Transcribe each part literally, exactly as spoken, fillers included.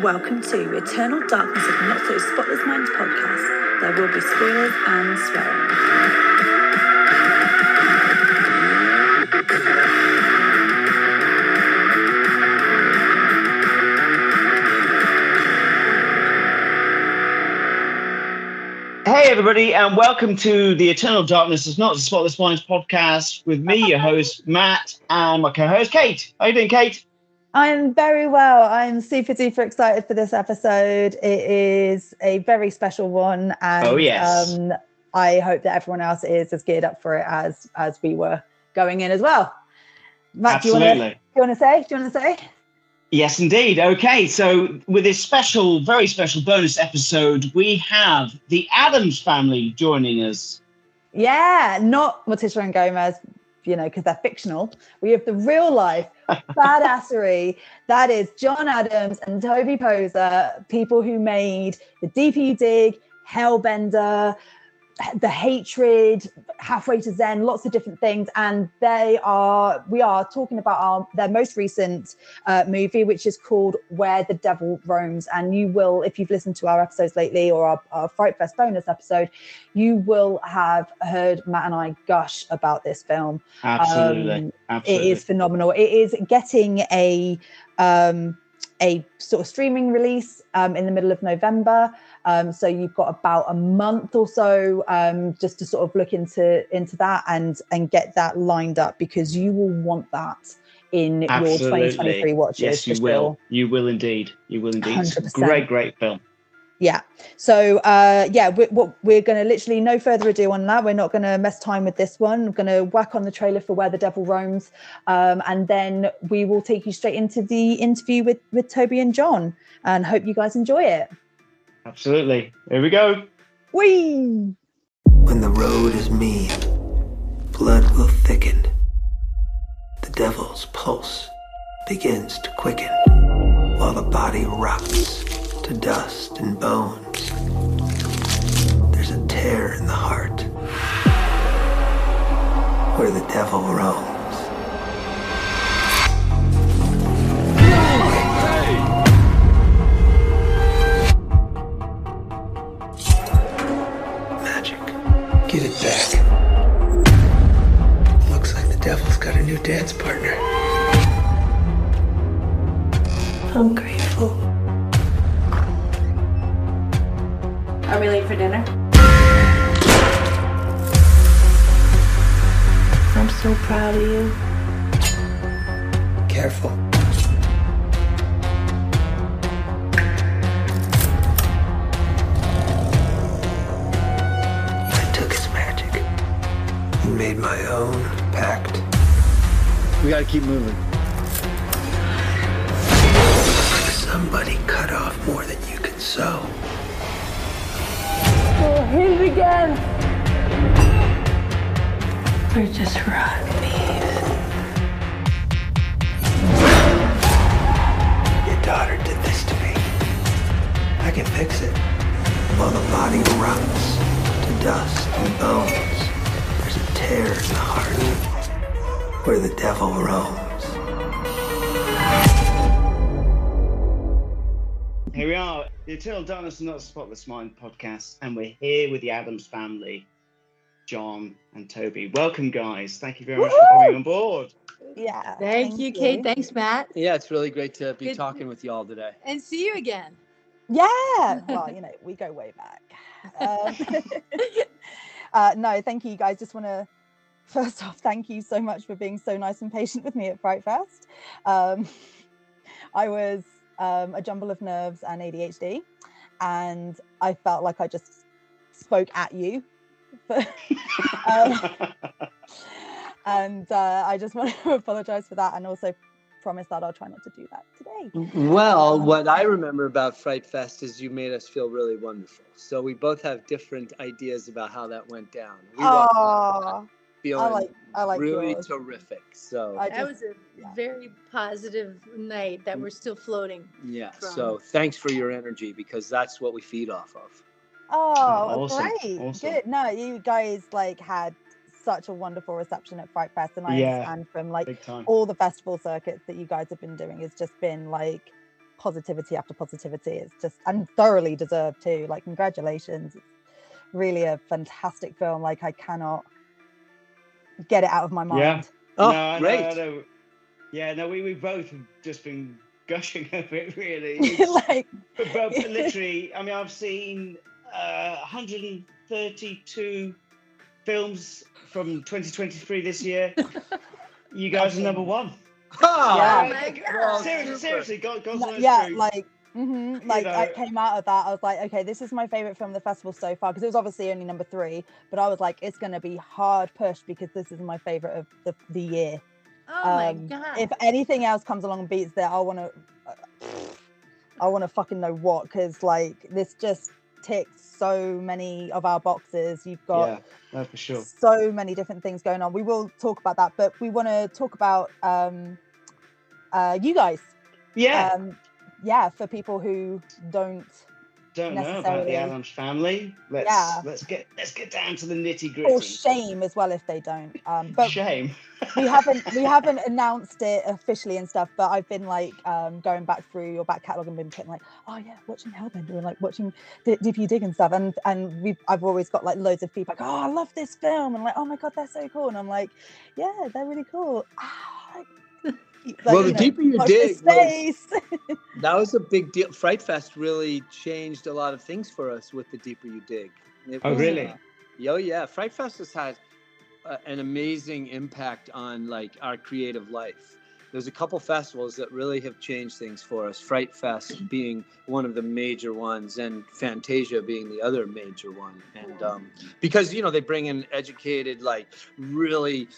welcome to Eternal Darkness of Not So Spotless Minds podcast. There will be spoilers and swearing. Hey everybody, and welcome to the Eternal Darkness of Not So Spotless Minds podcast with me, your host Matt, and my co-host Kate. How you doing, Kate? I'm very well. I'm super duper excited for this episode. It is a very special one, and oh, yes. um, I hope that everyone else is as geared up for it as as we were going in as well. Matt, Absolutely. do you want to say? Do you want to say? Yes, indeed. Okay, so with this special, very special bonus episode, we have the Addams family joining us. Yeah, not Morticia and Gomez, you know, because they're fictional. We have the real life badassery. That is John Adams and Toby Poser, people who made the D P Dig, Hellbender, The Hatred, Halfway to Zen, lots of different things. And they are, we are talking about our, their most recent uh, movie, which is called Where the Devil Roams. And you will, if you've listened to our episodes lately or our, our Fright Fest bonus episode, you will have heard Matt and I gush about this film. Absolutely. Um, Absolutely. It is phenomenal. It is getting a, um, a sort of streaming release um, in the middle of November. Um, so you've got about a month or so um, just to sort of look into into that and and get that lined up, because you will want that in Absolutely. your twenty twenty-three watches. Yes, you for will. sure. You will indeed. You will indeed. one hundred It's a percent. great, great film. Yeah. So, uh, yeah, we're, we're going to literally, no further ado on that. We're not going to mess time with this one. We're going to whack on the trailer for Where the Devil Roams. Um, and then we will take you straight into the interview with, with Toby and John, and hope you guys enjoy it. Absolutely. Here we go. Whee! When the road is mean, blood will thicken. The devil's pulse begins to quicken, while the body rots to dust and bones. There's a tear in the heart where the devil roams. Magic. Get it back. Looks like the devil's got a new dance partner. I'm grateful. Are we late for dinner? I'm so proud of you. Careful. I took his magic and made my own pact. We gotta keep moving. Somebody cut off more than you can sew. Oh, hit it again. We're just rotten thieves. Your daughter did this to me. I can fix it. While the body rots to dust and bones, there's a tear in the heart where the devil roams. Here we are, the Eternal Darkness of Not So Spotless Mind podcast, and we're here with the Addams family, John and Toby. Welcome, guys. Thank you very much Woo-hoo! for coming on board. Yeah. Thank, you, Kate. Thanks, Matt. Yeah, it's really great to be Good. talking with y'all today. And see you again. Yeah. Well, you know, we go way back. Um, uh, no, thank you, guys. Just want to, first off, thank you so much for being so nice and patient with me at Fright Fest. Um, I was um, a jumble of nerves and A D H D, and I felt like I just spoke at you. um, and uh, I just want to apologize for that, and also promise that I'll try not to do that today. Well, what I remember about Fright Fest is you made us feel really wonderful. So we both have different ideas about how that went down. We walked out Oh, feeling I like I like really yours. terrific. So I That just, was a yeah. very positive night that we're still floating. yeah. from- So thanks for your energy, because that's what we feed off of. Oh, Awesome, great. awesome. Good. No, you guys like had such a wonderful reception at Fright Fest, and I Yeah. understand from like Big time. all the festival circuits that you guys have been doing has just been like positivity after positivity. It's just, and thoroughly deserved too. Like, congratulations. It's really a fantastic film. Like, I cannot get it out of my mind. Yeah. Oh, no, great. No, no. Yeah, no, we, we both have just been gushing over it, really. Like, but, but, but literally, I mean, I've seen uh, one hundred thirty-two films from twenty twenty-three this year. You guys are number one. Oh, Yeah. Like, Well, seriously, super. seriously, God, God's no, honest yeah, truth. like, mhm, like know. I came out of that, I was like, okay, this is my favorite film of the festival so far, because it was obviously only number three, but I was like, it's going to be hard push because this is my favorite of the, the year. Oh my Um, god. if anything else comes along and beats that, I want to, I want to fucking know what, because like this just ticks so many of our boxes. You've got Yeah, no, for sure. so many different things going on. We will talk about that, but we want to talk about um, uh, you guys. Yeah, Um, yeah, for people who don't. don't know about necessarily. the Adams family. Let's Yeah. let's get let's get down to the nitty Or gritty. shame as well if they don't. Um, but Shame. we haven't we haven't announced it officially and stuff. But I've been like um, going back through your back catalogue and been putting like, oh yeah, watching Hellbender and like watching D- D P U Dig and stuff. And and we I've always got like loads of feedback. Oh, I love this film, and like, oh my god, they're so cool. And I'm like, yeah, they're really cool. Ah, like, Well, you the know, deeper you watch dig this was- space. That was a big deal. Fright Fest really changed a lot of things for us with the deeper you dig. It Oh, was, really? uh, oh, yeah. Fright Fest has had uh, an amazing impact on like our creative life. There's a couple festivals that really have changed things for us. Fright Fest being one of the major ones, and Fantasia being the other major one. And um, because you know they bring in educated, like really,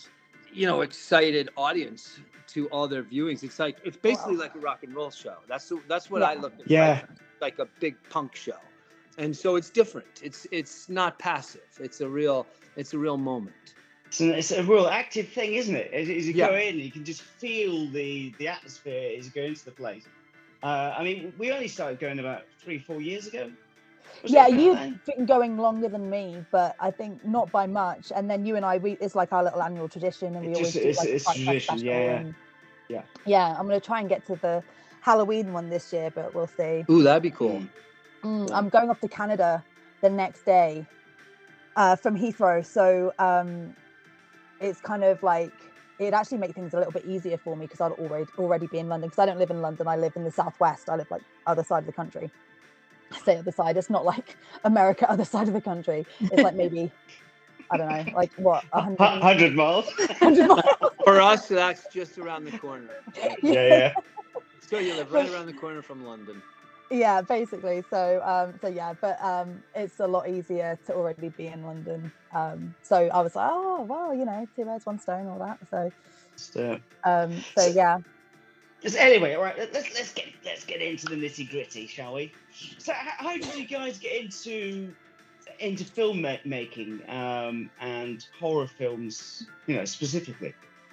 you know, excited audience to all their viewings. It's like it's basically Wow. like a rock and roll show. That's that's what Yeah. I look at. Yeah. Fright Fest, like a big punk show, and so it's different. It's it's not passive. It's a real it's a real moment. It's, an, it's a real active thing, isn't it? As, as you Yeah. go in, you can just feel the the atmosphere as you go into the place. Uh, I mean, we only started going about three, four years ago. Was it Yeah, about you've then? been going longer than me, but I think not by much. And then you and I, we it's like our little annual tradition, and we It's always just- do it's- like a it's Fright Fest tradition, special. yeah, yeah. And, Yeah. yeah. I'm gonna try and get to the Halloween one this year, but we'll see. Ooh, that'd be cool. Mm, Yeah. I'm going off to Canada the next day uh, from Heathrow, so um, it's kind of like it'd actually make things a little bit easier for me because I'd already already be in London, because I don't live in London. I live in the southwest. I live like other side of the country. I say other side. It's not like America, other side of the country. It's like maybe I don't know, like what a Hu- hundred. hundred miles. hundred miles. For us, that's just around the corner. yeah, yeah. So you live right around the corner from London. Yeah, basically. So um so yeah, but um it's a lot easier to already be in London. Um so I was like, oh well, you know, two birds, one stone, all that. So So, um so yeah. just anyway, all right. let- Let's let's get let's get into the nitty gritty, shall we? So, h- how did you guys get into into film ma- making um, and horror films? You know, specifically.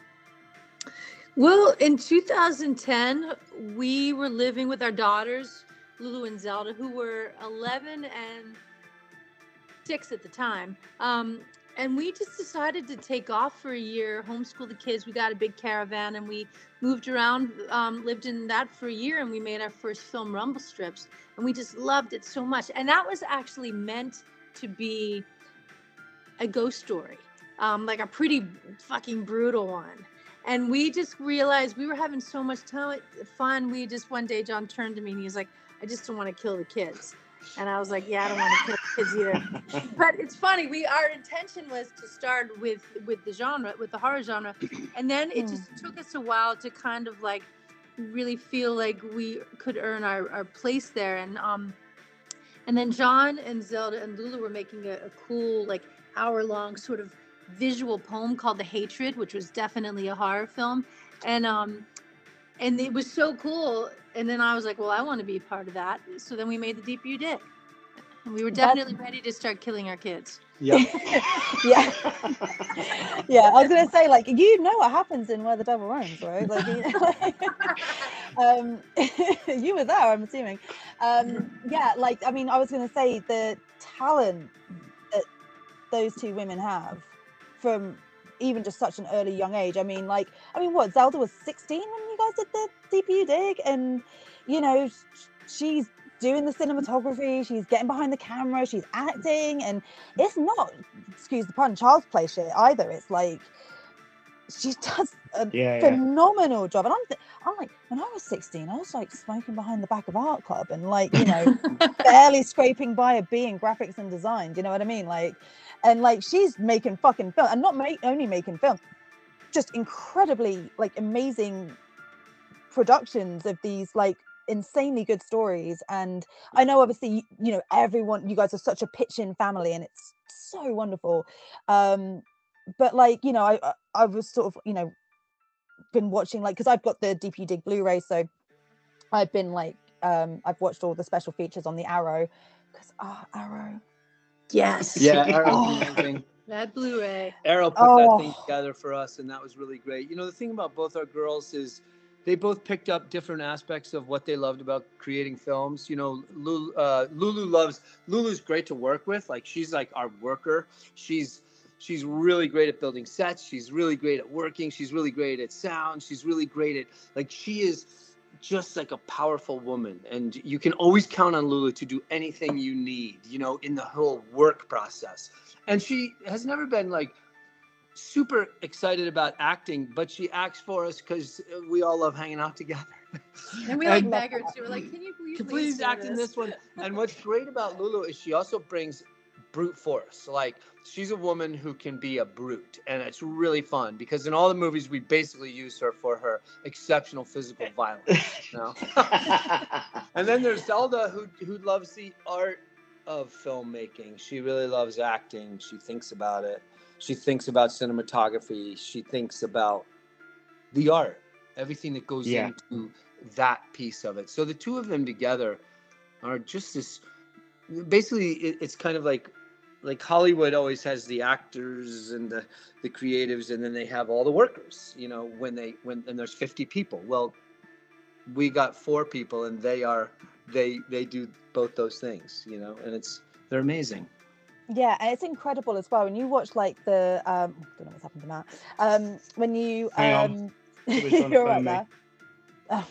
Well, in two thousand ten, we were living with our daughters, Lulu and Zelda, who were eleven and six at the time. Um, and we just decided to take off for a year, homeschool the kids. We got a big caravan and we moved around, um, lived in that for a year, and we made our first film, Rumble Strips. And we just loved it so much. And that was actually meant to be a ghost story, um, like a pretty fucking brutal one. And we just realized we were having so much time, fun. We just, one day, John turned to me and he was like, I just don't want to kill the kids. And I was like, yeah, I don't want to kill the kids either. But it's funny. We, our intention was to start with, with the genre, with the horror genre. And then it just took us a while to kind of like really feel like we could earn our, our place there. And, um, and then John and Zelda and Lulu were making a, a cool, like hour long sort of visual poem called The Hatred, which was definitely a horror film. And um and it was so cool. And then I was like, well, I want to be a part of that. So then we made the Deeper You Dig. And we were That's- definitely ready to start killing our kids. Yeah. Yeah. Yeah, I was gonna say, like, you know what happens in Where the Devil Roams, right? Like, you, um, you were there, I'm assuming. Um, yeah, like, I mean, I was gonna say the talent that those two women have from even just such an early young age. I mean, like, I mean, what, Zelda was sixteen when you guys did the D P U Dig, and you know, she's doing the cinematography, she's getting behind the camera, she's acting, and it's not, excuse the pun, child's play shit either. It's like she does a Yeah, yeah. phenomenal job. And I'm, th- I'm like, when I was sixteen, I was like smoking behind the back of Art Club and like, you know, barely scraping by a B in graphics and design. Do you know what I mean? Like, and like she's making fucking film, and not make, only making film, just incredibly like amazing productions of these like insanely good stories. And I know obviously, you know, everyone, you guys are such a pitch-in family, and it's so wonderful. Um, but like, you know, I I was sort of, you know, been watching like, because I've got the D P Dig Blu-ray, so I've been like, um, I've watched all the special features on the Arrow, because ah, oh, Arrow. Yes. Yeah, Arrow's Oh. amazing. That Blu-ray. Arrow put Oh. that thing together for us, and that was really great. You know, the thing about both our girls is they both picked up different aspects of what they loved about creating films. You know, Lulu, uh, Lulu loves, Lulu's great to work with. Like, she's like our worker. She's she's really great at building sets. She's really great at working. She's really great at sound. She's really great at, like, she is just like a powerful woman. And you can always count on Lulu to do anything you need, you know, in the whole work process. And she has never been like super excited about acting, but she acts for us because we all love hanging out together. And we like And- beg her too. We're like, can you please, Can please do act in this one. And what's great about Lulu is she also brings brute force. Like, she's a woman who can be a brute, and it's really fun because in all the movies we basically use her for her exceptional physical violence. You know? And then there's Zelda, who who loves the art of filmmaking. She really loves acting. She thinks about it. She thinks about cinematography. She thinks about the art, everything that goes Yeah. into that piece of it. So the two of them together are just this, basically it, it's kind of like, like Hollywood always has the actors and the, the creatives, and then they have all the workers, you know, when they, when, and there's fifty people. Well, we got four people, and they are, they, they do both those things, you know, and it's, they're amazing. Yeah, and it's incredible as well when you watch like the um I don't know what's happened to Matt. Um when you Hang on. um Somebody's trying to you're right phone me. there. Oh,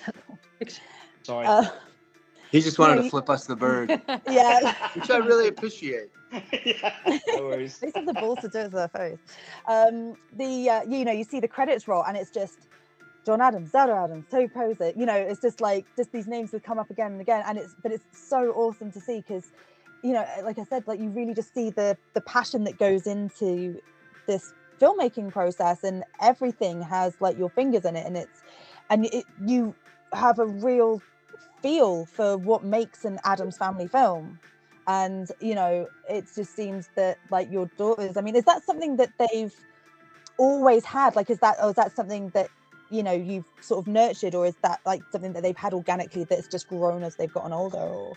Sorry. uh, He just wanted No, to you- flip us the bird, yeah. which I really appreciate. Yeah, no worries. They have the balls to do it to their face. Um, the uh, you know, you see the credits roll, and it's just John Adams, Zelda Adams, Toby Poser. You know, it's just like just these names that come up again and again, and it's but it's so awesome to see because, you know, like I said, like you really just see the the passion that goes into this filmmaking process, and everything has like your fingers in it, and it's and it you have a real feel for what makes an Adams Family film. And you know, it just seems that like your daughters, I mean, is that something that they've always had? Like, is that, or is that something that, you know, you've sort of nurtured, or is that like something that they've had organically that's just grown as they've gotten older? Or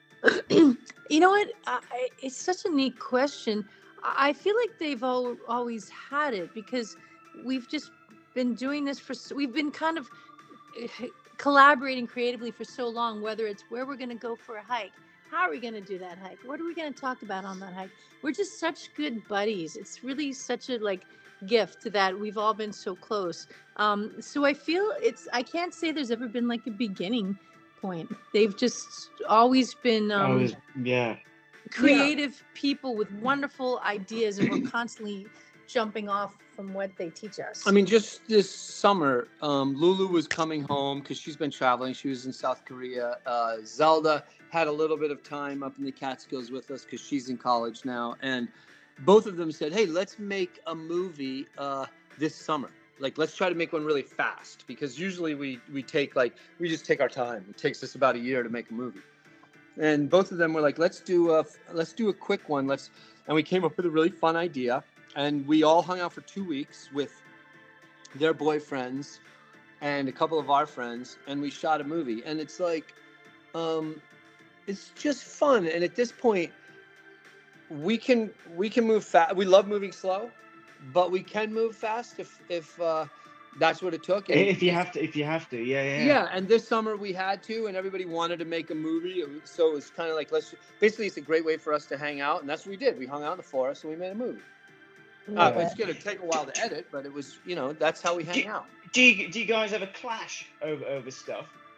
You know what? I, I- it's such a neat question. I I feel like they've all, always had it because we've just been doing this for, so- we've been kind of eh, collaborating creatively for so long, whether it's where we're going to go for a hike, how are we going to do that hike, what are we going to talk about on that hike. We're just such good buddies. It's really such a like gift that we've all been so close. Um, so I feel it's, I can't say there's ever been like a beginning point. They've just always been I um, was, yeah. creative people with wonderful ideas, and we're constantly jumping off from what they teach us. I mean, just this summer, um, Lulu was coming home because she's been traveling. She was in South Korea. Uh, Zelda had a little bit of time up in the Catskills with us because she's in college now. And both of them said, hey, let's make a movie uh, this summer. Like, let's try to make one really fast, because usually we, we take like, we just take our time. It takes us about a year to make a movie. And both of them were like, let's do a, let's do a quick one. Let's, and we came up with a really fun idea. And we all hung out for two weeks with their boyfriends and a couple of our friends, and we shot a movie. And it's like, um, it's just fun. And at this point, we can we can move fast. We love moving slow, but we can move fast if if uh, that's what it took. And If you have to, if you have to, yeah, yeah. yeah, and this summer we had to, and everybody wanted to make a movie. So it was kind of like, let's basically, it's a great way for us to hang out, and that's what we did. We hung out in the forest and we made a movie. Uh, Yeah. it's going to take a while to edit, but it was, you know, that's how we hang out. Do you do you guys ever clash over over stuff?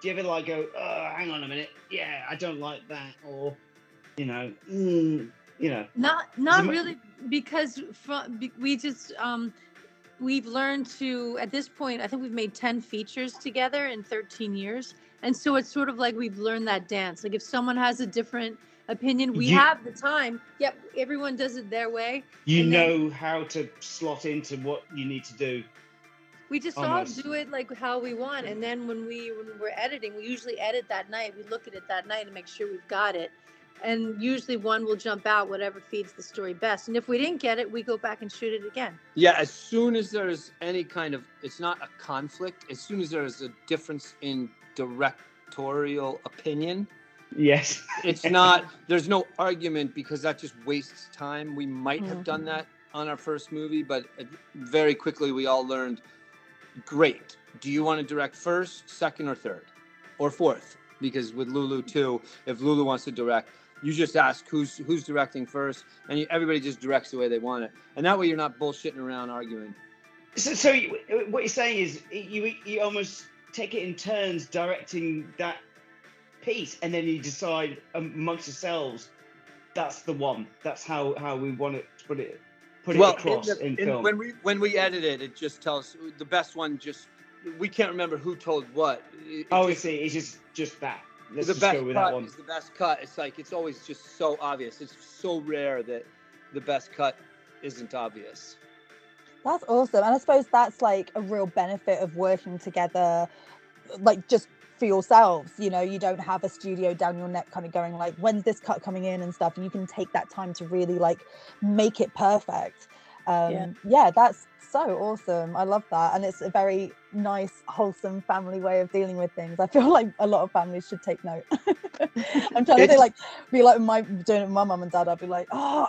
do you ever like go, oh, hang on a minute, yeah, I don't like that, or you know, mm, you know, Not not it- really, because from, be- we just um we've learned to, at this point, I think we've made ten features together in thirteen years, and so it's sort of like we've learned that dance. Like if someone has a different opinion, we You- have the time. Yep, everyone does it their way. you and then- know how to slot into what you need to do. We just Almost. all do it like how we want, and then when we when we're editing, we usually edit that night. We look at it that night and make sure we've got it. And usually one will jump out, whatever feeds the story best. And if we didn't get it, we go back and shoot it again. Yeah, as soon as there's any kind of, it's not a conflict, as soon as there's a difference in directorial opinion, Yes. it's not, there's no argument, because that just wastes time. We might have done that on our first movie, but it- very quickly we all learned, great. Do you want to direct first, second, or third? Or fourth? Because with Lulu too, if Lulu wants to direct, you just ask who's who's directing first, and you, everybody just directs the way they want it. And that way you're not bullshitting around arguing. So, so you, what you're saying is you you almost take it in turns directing that piece, and then you decide amongst yourselves, that's the one. That's how, how we want it to put it put it Well, across in, the- in, in- film. when we when we edit it, it just tells the best one. Just we can't remember who told what. It- oh, I it see. It's just just that. Let's the just best go with cut that one. is the best cut. It's like it's always just so obvious. It's so rare that the best cut isn't obvious. That's awesome. And I suppose that's like a real benefit of working together, like just for yourselves. You know, you don't have a studio down your neck kind of going like, when's this cut coming in and stuff. And you can take that time to really like make it perfect. Um, Yeah. yeah, that's so awesome. I love that. And it's a very nice, wholesome family way of dealing with things. I feel like a lot of families should take note. I'm trying to It's- think like, be like my doing it with my mum and dad. I'd be like, oh,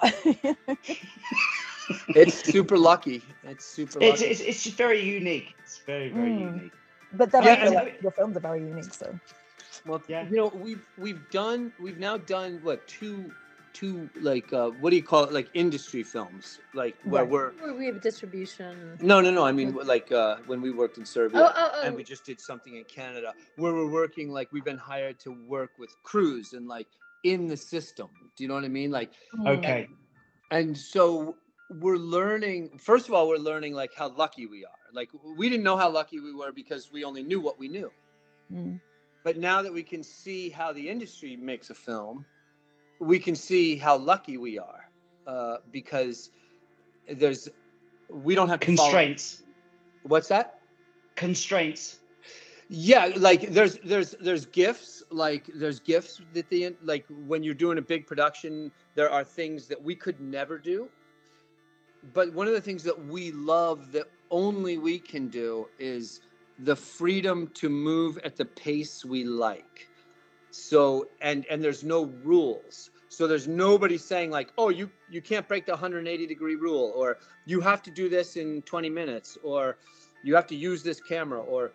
It's super lucky. It's super It's, lucky. it's it's just very unique. It's very very Mm. unique. but then Yeah, I feel and- like your films are very unique. So Well, Yeah. you know, we've we've done we've now done what two two like uh what do you call it, like industry films, like where Right. we're Where we have distribution. no no no I mean like uh when we worked in Serbia. Oh, oh, oh. And we just did something in Canada where we're working, like we've been hired to work with crews and like in the system. Do you know what I mean? Like, Okay. and so we're learning, first of all, we're learning like how lucky we are. Like we didn't know how lucky we were because we only knew what we knew. Mm. But now that we can see how the industry makes a film, we can see how lucky we are uh, because there's, we don't have to follow- Constraints. What's that? Constraints. Yeah, like there's there's there's gifts, like there's gifts that the like when you're doing a big production, there are things that we could never do. But one of the things that we love that only we can do is the freedom to move at the pace we like. So and and there's no rules. So there's nobody saying like, oh, you you can't break the one hundred eighty degree rule, or you have to do this in twenty minutes, or you have to use this camera, or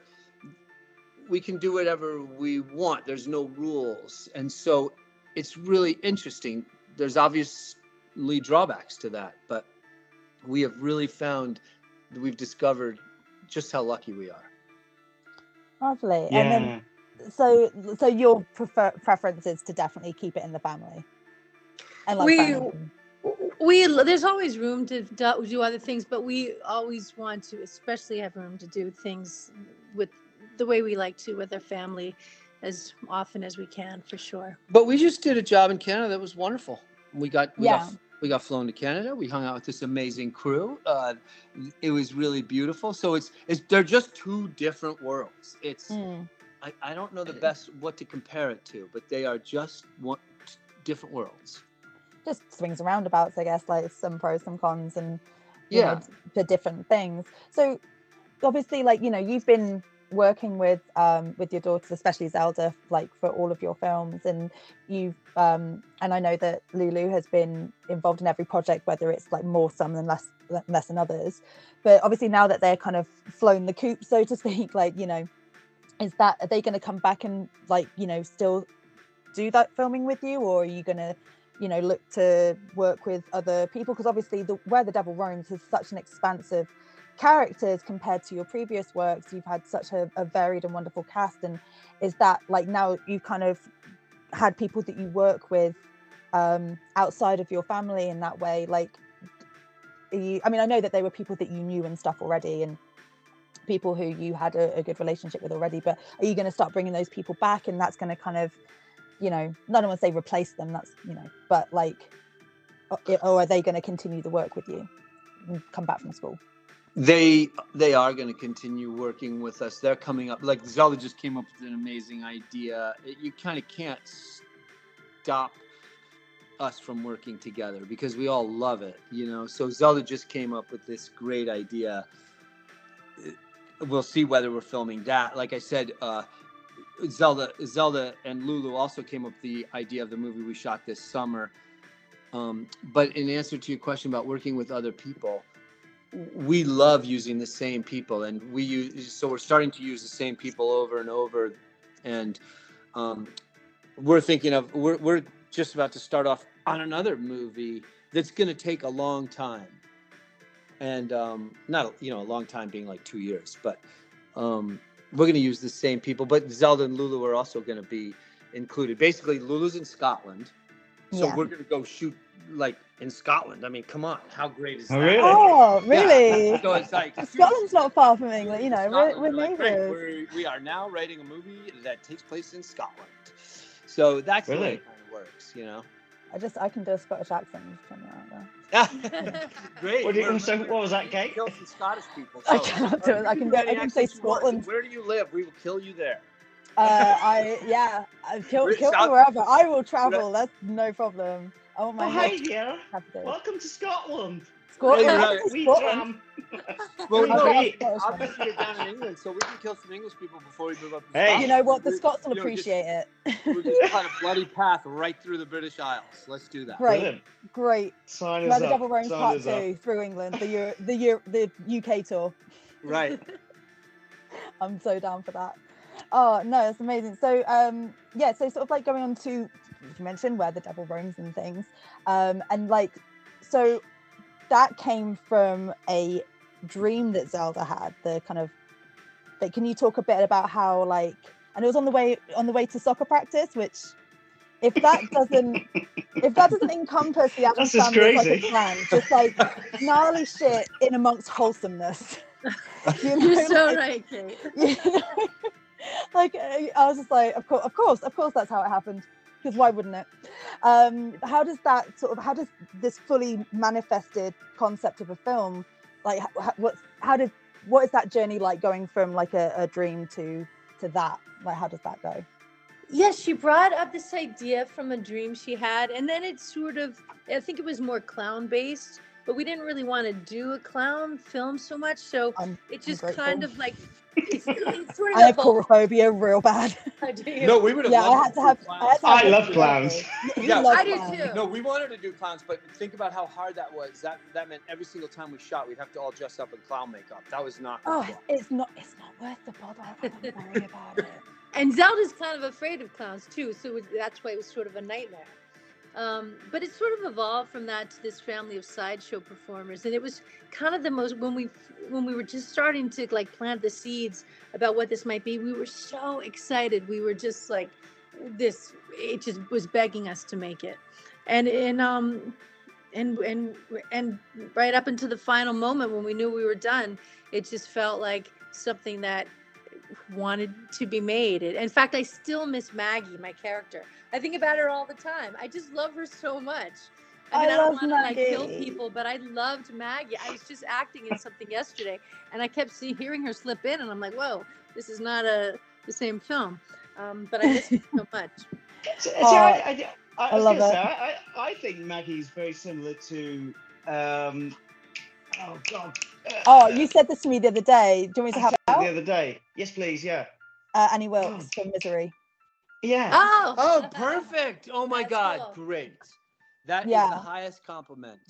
we can do whatever we want. There's no rules. And so it's really interesting. There's obviously drawbacks to that, but we have really found, we've discovered just how lucky we are. lovely. Yeah. And then so so your prefer preference is to definitely keep it in the family. And like We- family. We there's always room to do do other things, but we always want to, especially have room to do things with the way we like to with our family, as often as we can, for sure. But we just did a job in Canada that was wonderful. We got we Yeah. got we got flown to Canada. We hung out with this amazing crew. Uh, it was really beautiful. So it's it's they're just two different worlds. It's Mm. I, I don't know the best what to compare it to, but they are just one different worlds. Just swings and roundabouts, I guess, like some pros, some cons, and you Yeah. know, for different things. So obviously, like, you know, you've been working with um with your daughters, especially Zelda, like for all of your films, and you've um and I know that Lulu has been involved in every project, whether it's like more some than less less than others. But obviously now that they're kind of flown the coop, so to speak, like, you know, is that, are they going to come back and like, you know, still do that filming with you, or are you going to, you know, look to work with other people? Because obviously the Where the Devil Roams is such an expansive characters compared to your previous works? You've had such a, a varied and wonderful cast, and is that like now you've kind of had people that you work with um outside of your family in that way? Like, are you, I mean, I know that they were people that you knew and stuff already, and people who you had a, a good relationship with already, but are you going to start bringing those people back, and that's going to kind of, you know, I don't want to say replace them, that's, you know, but like, or, or are they going to continue the work with you and come back from school? They they are going to continue working with us. They're coming up. Like Zelda just came up with an amazing idea. It, you kind of can't stop us from working together because we all love it, you know. So Zelda just came up with this great idea. We'll see whether we're filming that. Like I said, uh, Zelda Zelda and Lulu also came up with the idea of the movie we shot this summer. Um, but in answer to your question about working with other people, we love using the same people, and we use, so we're starting to use the same people over and over. And um, we're thinking of, we're, we're just about to start off on another movie that's going to take a long time. And um, not, you know, a long time being like two years, but um, we're going to use the same people. But Zelda and Lulu are also going to be included. Basically, Lulu's in Scotland. So Yeah. we're going to go shoot like in Scotland. I mean, come on. How great is Oh, that? really? Oh, really? Yeah. So it's like Scotland's not far from England, you know, Scotland, we're, we're like, great, neighbours. we're, we are now writing a movie that takes place in Scotland. So that's the way Really? it kind of works, you know? I just, I can do a Scottish accent, just turn it out there. Great. What, do you, We're- so what was that, Kate? Kill some Scottish people. I So, cannot do it. I can, do, any I can say accents you want. Scotland. Where do you live? We will kill you there. Uh, I, yeah, I kill, We're kill me South- wherever. I will travel, that's no problem. I want my Oh, head hey, dear. capital. Welcome to Scotland. Scotland. Yeah, you're right. We Scotland. jam. Well, I've no, got a Great. Scottish I'll one. bet you're down in England, so we can kill some English people before we move up to Hey. Scotland. You know what? The We- Scots will you know, just- appreciate it. We'll just cut a bloody path right through the British Isles. Let's do that. Great, Brilliant. great. Sign Like us the up. Double Roams Sign Part us up. Two through England, the Euro, the Euro, the U K tour. Right. I'm so down for that. Oh no, it's amazing. So um, yeah, so sort of like going on to, you mentioned where the devil roams and things, um, and like, so that came from a dream that Zelda had. The kind of, like, can you talk a bit about how, like, and it was on the way on the way to soccer practice, which if that doesn't if that doesn't encompass the Addams That's just family as like a crazy. plan, just like gnarly shit in amongst wholesomeness. You know, You're so like- right, Kate. you know? Like, I was just like, of course, of course, of course, that's how it happened. Because why wouldn't it? Um, how does that sort of, how does this fully manifested concept of a film, like, how, what's, how did, what is that journey like going from like a, a dream to to that? Like, how does that go? Yeah, she brought up this idea from a dream she had, and then it sort of, I think it was more clown based, but we didn't really want to do a clown film so much, so I'm, it just grateful. kind of like, it's, it's sort I have of evolved. coulrophobia real bad. Do you? No, we would have Yeah, I loved had to do have. clowns. I, had to I have love a- clowns. You Yeah. love I do clowns. too. No, we wanted to do clowns, but think about how hard that was. That that meant every single time we shot, we'd have to all dress up in clown makeup. That was not Oh, good. it's not. It's not worth the bother. Don't worry about it. And Zelda's kind of afraid of clowns too, so it- that's why it was sort of a nightmare. Um, but it sort of evolved from that to this family of sideshow performers, and it was kind of the most when we when we were just starting to like plant the seeds about what this might be. We were so excited. We were just like, this. It just was begging us to make it, and and um, and and and right up until the final moment when we knew we were done, it just felt like something that wanted to be made. In fact, I still miss Maggie, my character. I think about her all the time. I just love her so much. I mean, I I, don't love want to like kill Maggie. people, but I loved Maggie. I was just acting in something yesterday, and I kept see, hearing her slip in, and I'm like, whoa, this is not a the same film. Um, but I miss her so much. So, so Oh, I, I, I, I was love gonna it. say, I, I, I think Maggie's very similar to, um, oh God. Uh, Oh, you said this to me the other day. Do you want me to I help said it out? the other day. Yes, please. Yeah. Uh, Annie Wilkes from Misery. Yeah. Oh, Oh, perfect! Oh my That's God, cool. great. That is Yeah. the highest compliment.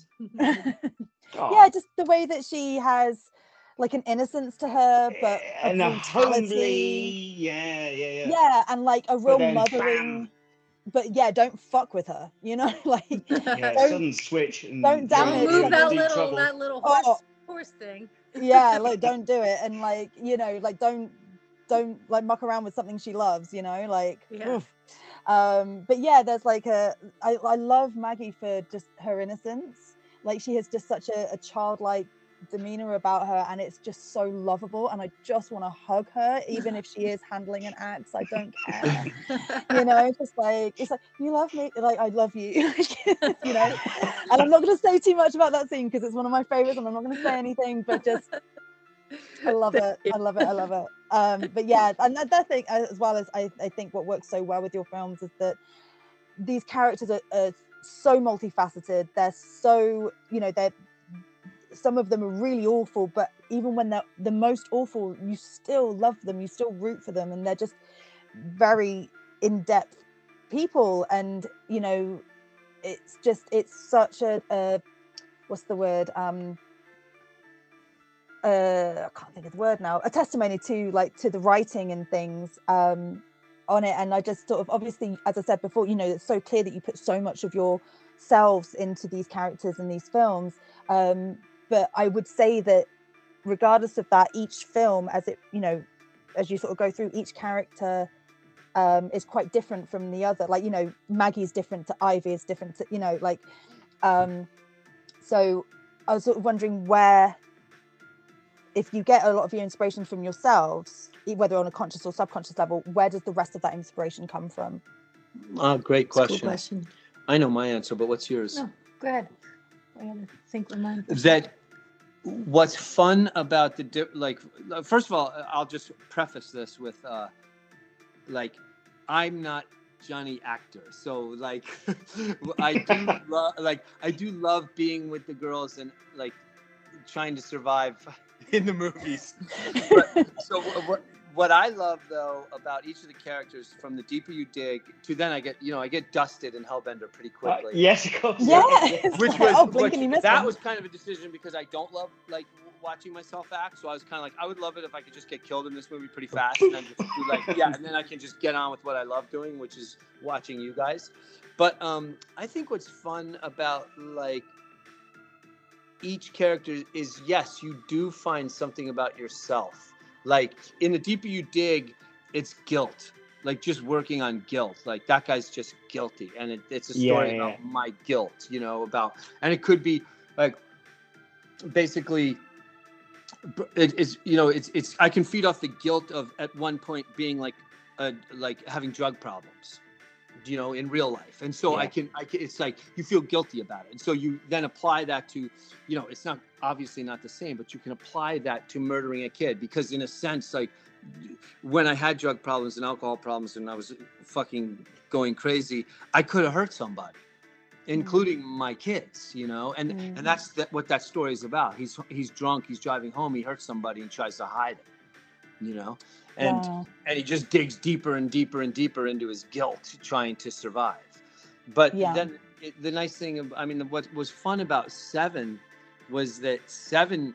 Oh. Yeah, just the way that she has like an innocence to her, but a and a brutality. homely, yeah, yeah, yeah. Yeah, and like a real then, mothering. bam. But yeah, don't fuck with her. You know, like Yeah, Don't- sudden switch and don't you're damage Don't in move Damn, that deep little trouble. that little Oh, horse horse thing. Yeah, like don't do it, and like you know, like don't don't like muck around with something she loves, you know, like. Yeah. Oof. Um, but yeah, there's like a I, I love Maggie for just her innocence. Like she has just such a, a childlike demeanor about her, and it's just so lovable, and I just want to hug her even if she is handling an axe. I don't care. You know, just like it's like, you love me, like I love you. You know. And I'm not going to say too much about that scene because it's one of my favorites, and I'm not going to say anything, but just I love it. I love it. I love it. Um, but yeah, and that thing as well as I, I think what works so well with your films is that these characters are, are so multifaceted. They're so, you know, they're some of them are really awful, but even when they're the most awful, you still love them, you still root for them, and they're just very in-depth people. And you know, it's just it's such a, a what's the word? Um, uh, I can't think of the word now. A testimony to like to the writing and things um, on it. And I just sort of obviously, as I said before, you know, it's so clear that you put so much of yourselves into these characters in these films. Um, but I would say that regardless of that, each film, as it, you know, as you sort of go through, each character um, is quite different from the other. Like, you know, Maggie's different to Ivy, is different to, you know, like, um, so I was sort of wondering where, if you get a lot of your inspiration from yourselves, whether on a conscious or subconscious level, where does the rest of that inspiration come from? Uh, great question. Cool question. I know my answer, but what's yours? No, go ahead. I gotta think with mine. That what's fun about the di- like, first of all, I'll just preface this with uh, like, I'm not Johnny actor, so like, I do love like I do love being with the girls and like trying to survive in the movies. But, so what what I love though about each of the characters, from the deeper you dig to then I get you know I get dusted in Hellbender pretty quickly. Uh, yes, of course. Yeah, Which like, was oh, which, Blinken, you missed that one. was kind of a decision because I don't love like watching myself act. So I was kind of like, I would love it if I could just get killed in this movie pretty fast and then just be like, yeah, and then I can just get on with what I love doing, which is watching you guys. But um, I think what's fun about like each character is, yes, you do find something about yourself. Like in the deeper you dig, it's guilt. Like just working on guilt. Like that guy's just guilty, and it, it's a story Yeah, yeah, about yeah. my guilt. You know, about, and it could be like basically. It, it's you know it's it's I can feed off the guilt of at one point being like uh like having drug problems, you know, in real life, and so Yeah. I can I can it's like you feel guilty about it, and so you then apply that to, you know, it's not obviously not the same, but you can apply that to murdering a kid, because in a sense, like when I had drug problems and alcohol problems and I was fucking going crazy, I could have hurt somebody, including my kids, you know, and Mm. and that's that, what that story is about. He's he's drunk, he's driving home, he hurts somebody and tries to hide it, you know, and Wow. and he just digs deeper and deeper and deeper into his guilt, trying to survive. But Yeah. then it, the nice thing, of, I mean, what was fun about Seven was that Seven,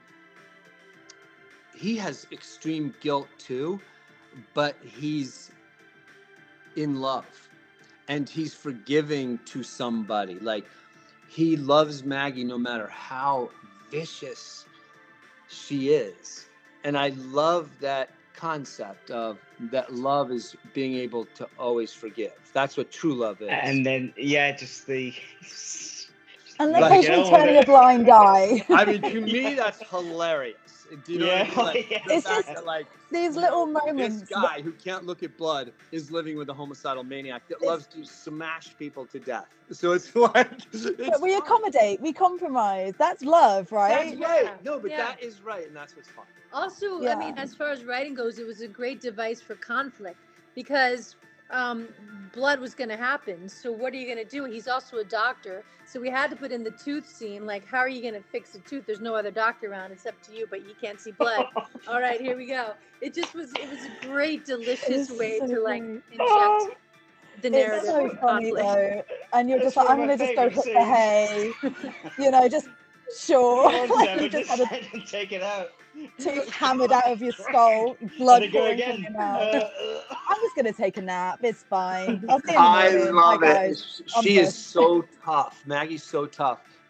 he has extreme guilt too, but he's in love. And he's forgiving to somebody. Like, he loves Maggie no matter how vicious she is. And I love that concept of that love is being able to always forgive. That's what true love is. And then, yeah, just the. And Like, occasionally you know, turning a blind eye. I mean, to me, that's hilarious. Do you know Yeah, what I mean? Like, yeah. the It's fact just that, like, These you little know, moments. This guy who can't look at blood is living with a homicidal maniac that It's- loves to smash people to death. So it's like, it's But we fun. accommodate, we compromise. That's love, right? That's right. Yeah, No, but yeah. that is right, and that's what's fun. Also, Yeah. I mean, as far as writing goes, it was a great device for conflict, because um, blood was going to happen. So what are you going to do? He's also a doctor. So we had to put in the tooth scene. Like, how are you going to fix a tooth? There's no other doctor around. It's up to you, but you can't see blood. All right, here we go. It just was, it was a great, delicious It's way so to like great. Oh, inject the narrative. It's so of funny conflict. though. And you're That's just like, one I'm of gonna my just go hit favourite the hay. You know, just sure. Come on, Like, Seven, you just just had a and take it out. tooth hammered out of your skull, blood Let it go pouring from again. your mouth. Uh, I'm just gonna take a nap. It's fine. I'll see you in the I morning. love Bye, it. guys. I'm She good. is so tough. Maggie's so tough. But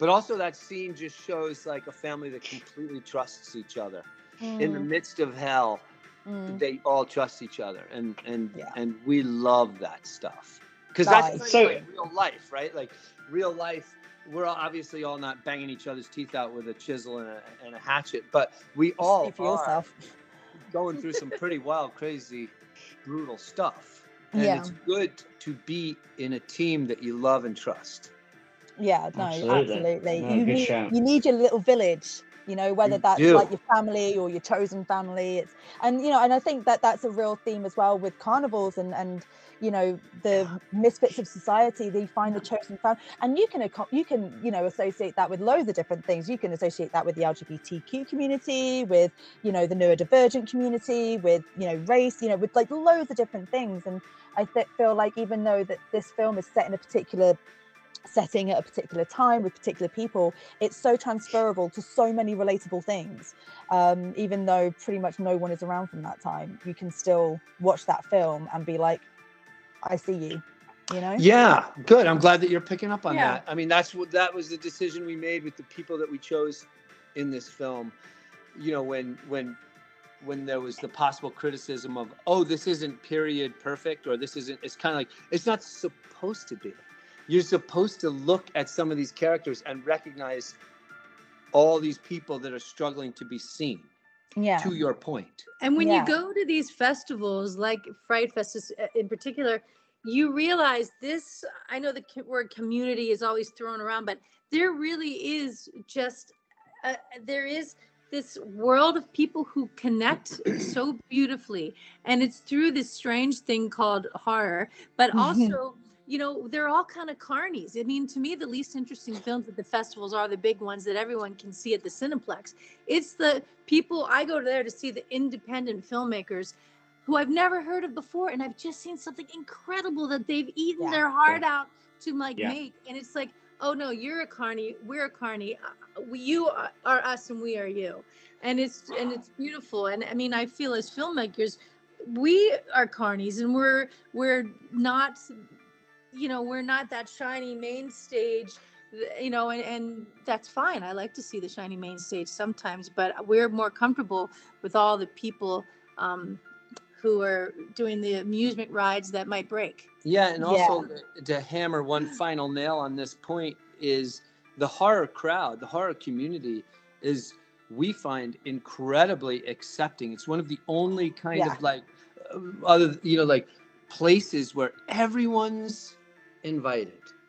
But also that scene just shows like a family that completely trusts each other. Mm. In the midst of hell, mm. they all trust each other. And and yeah. and we love that stuff. Because that's nice. So, like real life, right? Like real life, we're all obviously all not banging each other's teeth out with a chisel and a, and a hatchet, but we all are yourself. going through some pretty wild, crazy, brutal stuff. And yeah. it's good to be in a team that you love and trust. Yeah, no, absolutely. absolutely. No, you, need, you need your little village, you know, whether You that's do. like your family or your chosen family. It's and you know, and I think that that's a real theme as well with carnivals and and you know the misfits of society. They find the chosen family, and you can acco- you can you know associate that with loads of different things. You can associate that with the L G B T Q community, with you know the neurodivergent community, with you know race, you know with like loads of different things. And I th- feel like even though that this film is set in a particular setting at a particular time with particular people, it's so transferable to so many relatable things. Um, even though pretty much no one is around from that time, you can still watch that film and be like, I see you, you know? Yeah, good. I'm glad that you're picking up on Yeah. that. I mean, that's what that was the decision we made with the people that we chose in this film. You know, when when when there was the possible criticism of, oh, this isn't period perfect, or this isn't, it's kind of like, it's not supposed to be. You're supposed to look at some of these characters and recognize all these people that are struggling to be seen. Yeah. To your point. And when Yeah. you go to these festivals, like Fright Fest in particular, you realize this. I know the co- word community is always thrown around, but there really is just uh, there is this world of people who connect so beautifully, and it's through this strange thing called horror, but also. You know, they're all kind of carnies. I mean, to me, the least interesting films at the festivals are the big ones that everyone can see at the Cineplex. It's the people, I go there to see the independent filmmakers who I've never heard of before. And I've just seen something incredible that they've eaten Yeah. their heart yeah. out to like Yeah. make. And it's like, oh no, you're a carny, we're a carny. Uh, we, you are, are us and we are you. And it's, and it's beautiful. And I mean, I feel as filmmakers, we are carnies and we're, we're not, you know, we're not that shiny main stage, you know, and, and that's fine. I like to see the shiny main stage sometimes, but we're more comfortable with all the people um, who are doing the amusement rides that might break. Yeah, and also Yeah. to, to hammer one final nail on this point is the horror crowd, the horror community is, we find, incredibly accepting. It's one of the only kind Yeah. of like, uh, other, you know, like places where everyone's invited.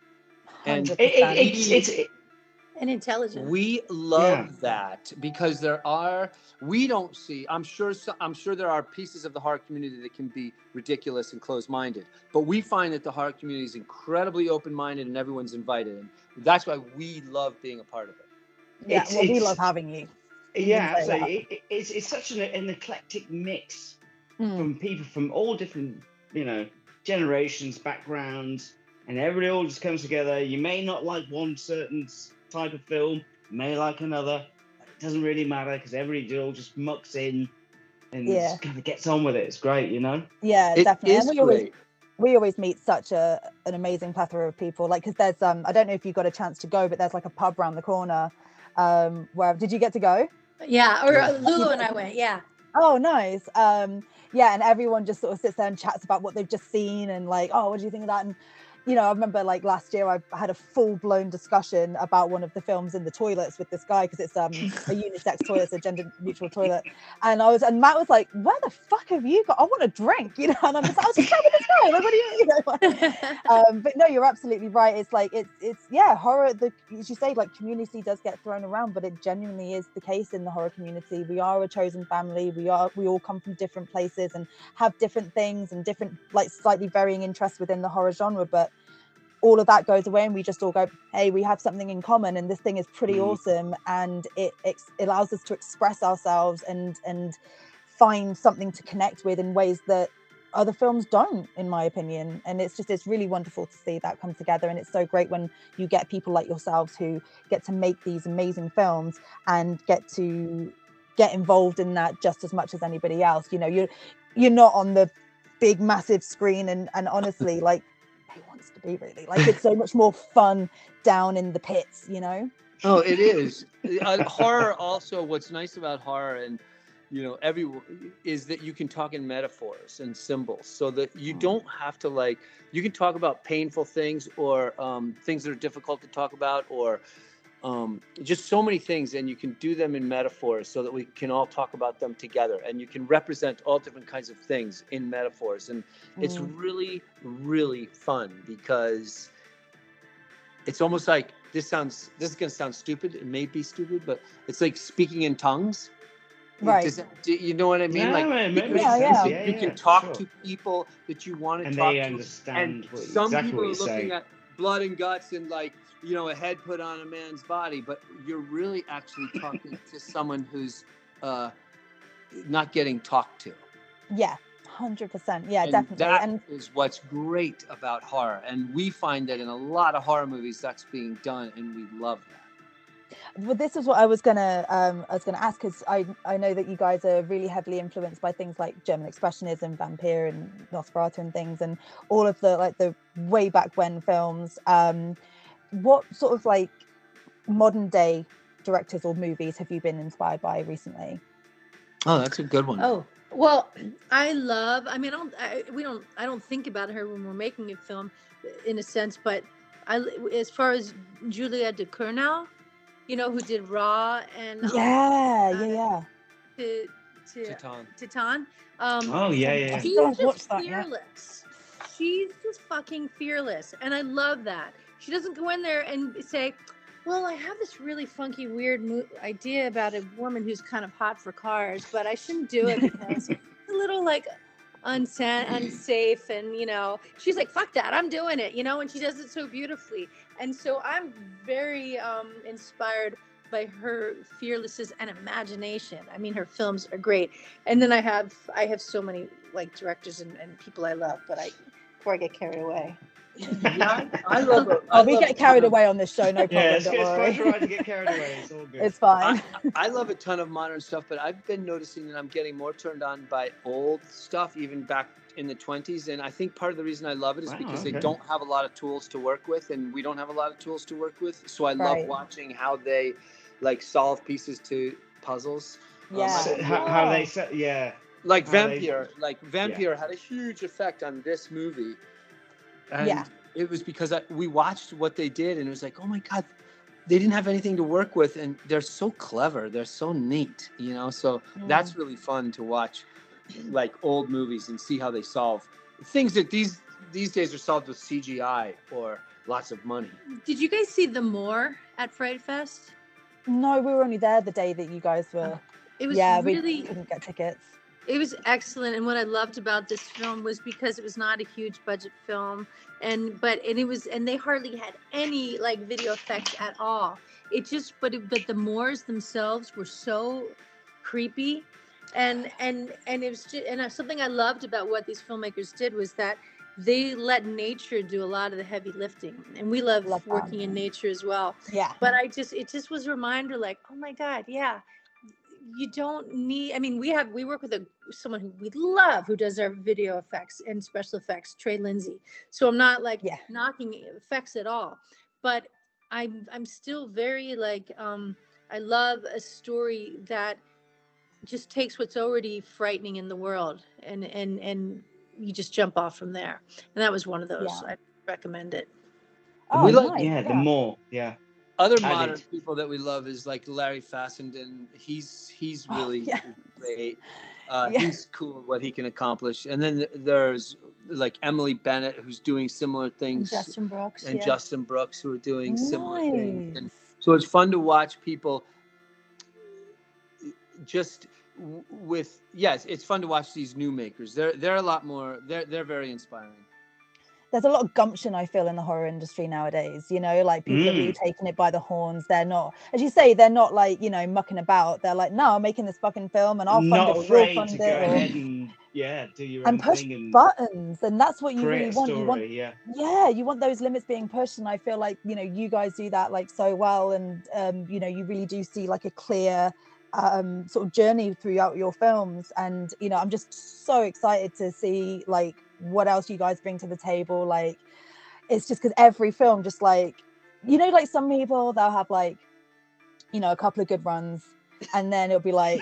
And It, it, it's it's it, And intelligent. we love Yeah. that because there are, we don't see, I'm sure, so- I'm sure there are pieces of the horror community that can be ridiculous and closed-minded, but we find that the horror community is incredibly open-minded and everyone's invited. And that's why we love being a part of it. Yeah, It's- well, we it's- love having you. yeah, say so that. it, it, it's it's such an, an eclectic mix Mm. from people from all different, you know, generations, backgrounds, and everybody all just comes together. You may not like one certain s- type of film, you may like another. It doesn't really matter because everybody all just mucks in and Yeah. just kind of gets on with it. It's great, you know. Yeah, It definitely. is And we always great. we always meet such a an amazing plethora of people. Like, because there's um, I don't know if you got a chance to go, but there's like a pub around the corner. Um, where did you get to go? Yeah, or uh, Lulu and I went, yeah. Oh, nice. Um, yeah, and everyone just sort of sits there and chats about what they've just seen and like, oh, what do you think of that? And you know, I remember like last year I had a full blown discussion about one of the films in the toilets with this guy because it's um a unisex toilet, it's a gender neutral toilet, and I was and Matt was like, where the fuck have you got? I want a drink, you know, and I'm just I was just with this guy. Like, what do you, you know? Like, um, but no, you're absolutely right. It's like it's it's yeah, horror. The as you say, like community does get thrown around, but it genuinely is the case in the horror community. We are a chosen family. We are we all come from different places and have different things and different like slightly varying interests within the horror genre, but all of that goes away and we just all go, hey, we have something in common and this thing is pretty Mm. awesome, and it, ex- it allows us to express ourselves and and find something to connect with in ways that other films don't, in my opinion. And it's just it's really wonderful to see that come together, and it's so great when you get people like yourselves who get to make these amazing films and get to get involved in that just as much as anybody else. You know, you're you're not on the big massive screen, and and honestly, like he wants to be, really. Like, it's so much more fun down in the pits, you know? Oh, it is. Uh, horror also, what's nice about horror and, you know, every is that you can talk in metaphors and symbols, so that you don't have to, like, you can talk about painful things or um, things that are difficult to talk about, or um, just so many things, and you can do them in metaphors so that we can all talk about them together, and you can represent all different kinds of things in metaphors. And it's Mm. really, really fun, because it's almost like, this sounds, this is going to sound stupid. It may be stupid, but it's like speaking in tongues. Right. Does that, do you know what I mean? No, like, it because makes Yeah, sense. yeah. you, Yeah, you yeah, can for talk sure. to people that you want to And talk they to. understand And what, some exactly people what are you're looking saying. at blood and guts and, like, you know, a head put on a man's body, but you're really actually talking to someone who's uh, not getting talked to. Yeah, one hundred percent. Yeah, And definitely. that And is what's great about horror. And we find that in a lot of horror movies, that's being done, and we love that. well, this is what I was gonna um, I was gonna ask, because I I know that you guys are really heavily influenced by things like German Expressionism, Vampire, and Nosferatu, and things, and all of the, like, the way back when films. Um, what sort of, like, modern day directors or movies have you been inspired by recently? Oh, that's a good one. Oh, well, I love, I mean, I don't, I, we don't, I don't think about her when we're making a film in a sense, but I, as far as Julia de Cournal, you know, who did Raw and um, Yeah, uh, yeah, yeah. to, to, Titan. Titan. Um, Oh, yeah, yeah, yeah. I she's still haven't just watched that yet. fearless. She's just fucking fearless, and I love that. She doesn't go in there and say, well, I have this really funky, weird mo- idea about a woman who's kind of hot for cars, but I shouldn't do it because it's a little, like, unsa- unsafe. And, you know, she's like, fuck that, I'm doing it, you know, and she does it so beautifully. And so I'm very um, inspired by her fearlessness and imagination. I mean, her films are great. And then I have, I have so many, like, directors and, and people I love, but I, before I get carried away. Yeah, I, I love it. Oh, we get carried away on this show, no problem. Yeah, it's, don't it's worry. quite right to get carried away. It's all good. It's fine. I, I love a ton of modern stuff, but I've been noticing that I'm getting more turned on by old stuff, even back in the twenties. And I think part of the reason I love it is Wow, because okay. they don't have a lot of tools to work with, and we don't have a lot of tools to work with. So I love Right. watching how they, like, solve pieces to puzzles. Um, Yeah. I So don't- how, how they said, yeah. like how they- Vampire, like Vampire had a huge effect on this movie. And Yeah. it was because I, we watched what they did, and it was like, oh my God, they didn't have anything to work with, and they're so clever. They're so neat, you know? So Mm. that's really fun to watch, like, old movies and see how they solve things that these these days are solved with C G I or lots of money. Did you guys see The Moor at Fright Fest? No, we were only there the day that you guys were. It was Yeah, really, we couldn't get tickets. it was excellent. And what I loved about this film was because it was not a huge budget film, and but and it was, and they hardly had any, like, video effects at all. It just, but it, but the Moors themselves were so creepy, and and and it was just, and something I loved about what these filmmakers did was that they let nature do a lot of the heavy lifting, and we love, Love that. working in nature as well. Yeah. But I just, it just was a reminder, like, oh my God, yeah, you don't need, I mean, we have, we work with a, someone who we love, who does our video effects and special effects, Trey Lindsay. So I'm not, like, Yeah. knocking effects at all, but I'm, I'm still very, like, um, I love a story that just takes what's already frightening in the world, and, and, and you just jump off from there. And that was one of those. Yeah. I recommend it. Oh, We like- nice. Yeah, the more, yeah. Other I modern did. people that we love is, like, Larry Fassenden. He's he's Oh, really yeah. great. Uh, Yeah. He's cool at what he can accomplish. And then there's, like, Emily Bennett, who's doing similar And things, Justin Brooks. and yeah. Justin Brooks, who are doing similar things. And Nice. so it's fun to watch people just w- with, yes, it's fun to watch these new makers. They're they're a lot more, they're they're very inspiring. There's a lot of gumption, I feel, in the horror industry nowadays. You know, like, people are really Mm. taking it by the horns. They're not, as you say, they're not, like, you know, mucking about. They're like, no, I'm making this fucking film, and I'll fund Not it. Or you'll afraid fund to it. go or- ahead and, yeah, do your and own push thing and buttons, and that's what you create really a want. story, You want, yeah. yeah, you want those limits being pushed, and I feel like, you know, you guys do that, like, so well, and um, you know, you really do see, like, a clear um sort of journey throughout your films. And, you know, I'm just so excited to see, like, what else you guys bring to the table. Like, it's just because every film just like, you know, like some people, they'll have like, you know, a couple of good runs and then it'll be like,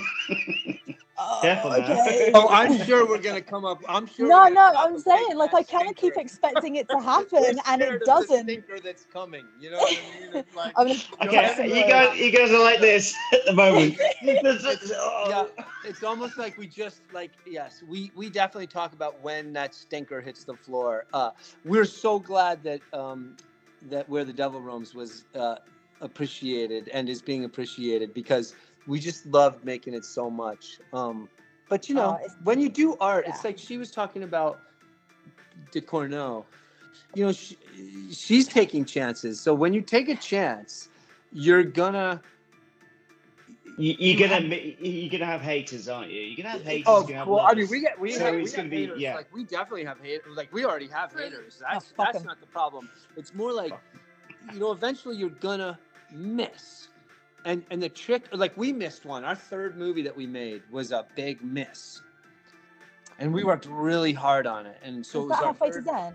oh, Careful now. okay. Oh, I'm sure we're gonna come up. I'm sure. No, we're gonna no, come up I'm with saying that like I kind of keep stinker. expecting it to We're happen and scared it of the doesn't. stinker that's coming. You know what I mean? It's like, I'm gonna you know, get Okay, some you more. guys, you guys are like this at the moment. It's- Oh. yeah, it's almost like we just like yes, we we definitely talk about when that stinker hits the floor. Uh, we're so glad that um, that Where the Devil Roams was uh, appreciated and is being appreciated because we just loved making it so much. Um, but you know, Oh, it's- when you do art, yeah. it's like she was talking about de Corneau. You know, she, she's taking chances. So when you take a chance, you're gonna. You, you're gonna mi- you're gonna have haters, aren't you? You're gonna have haters. Oh, you're gonna have well, I mean, lovers. we get we So have, it's we gonna have be- haters. yeah. Like we definitely have haters. Like we already have haters. That's Oh, fuck that's 'em. not the problem. It's more like, you know, eventually you're gonna miss. And and the trick, like we missed one. Our third movie that we made was a big miss, and we worked really hard on it. And so Is it was that our halfway to third- Zen?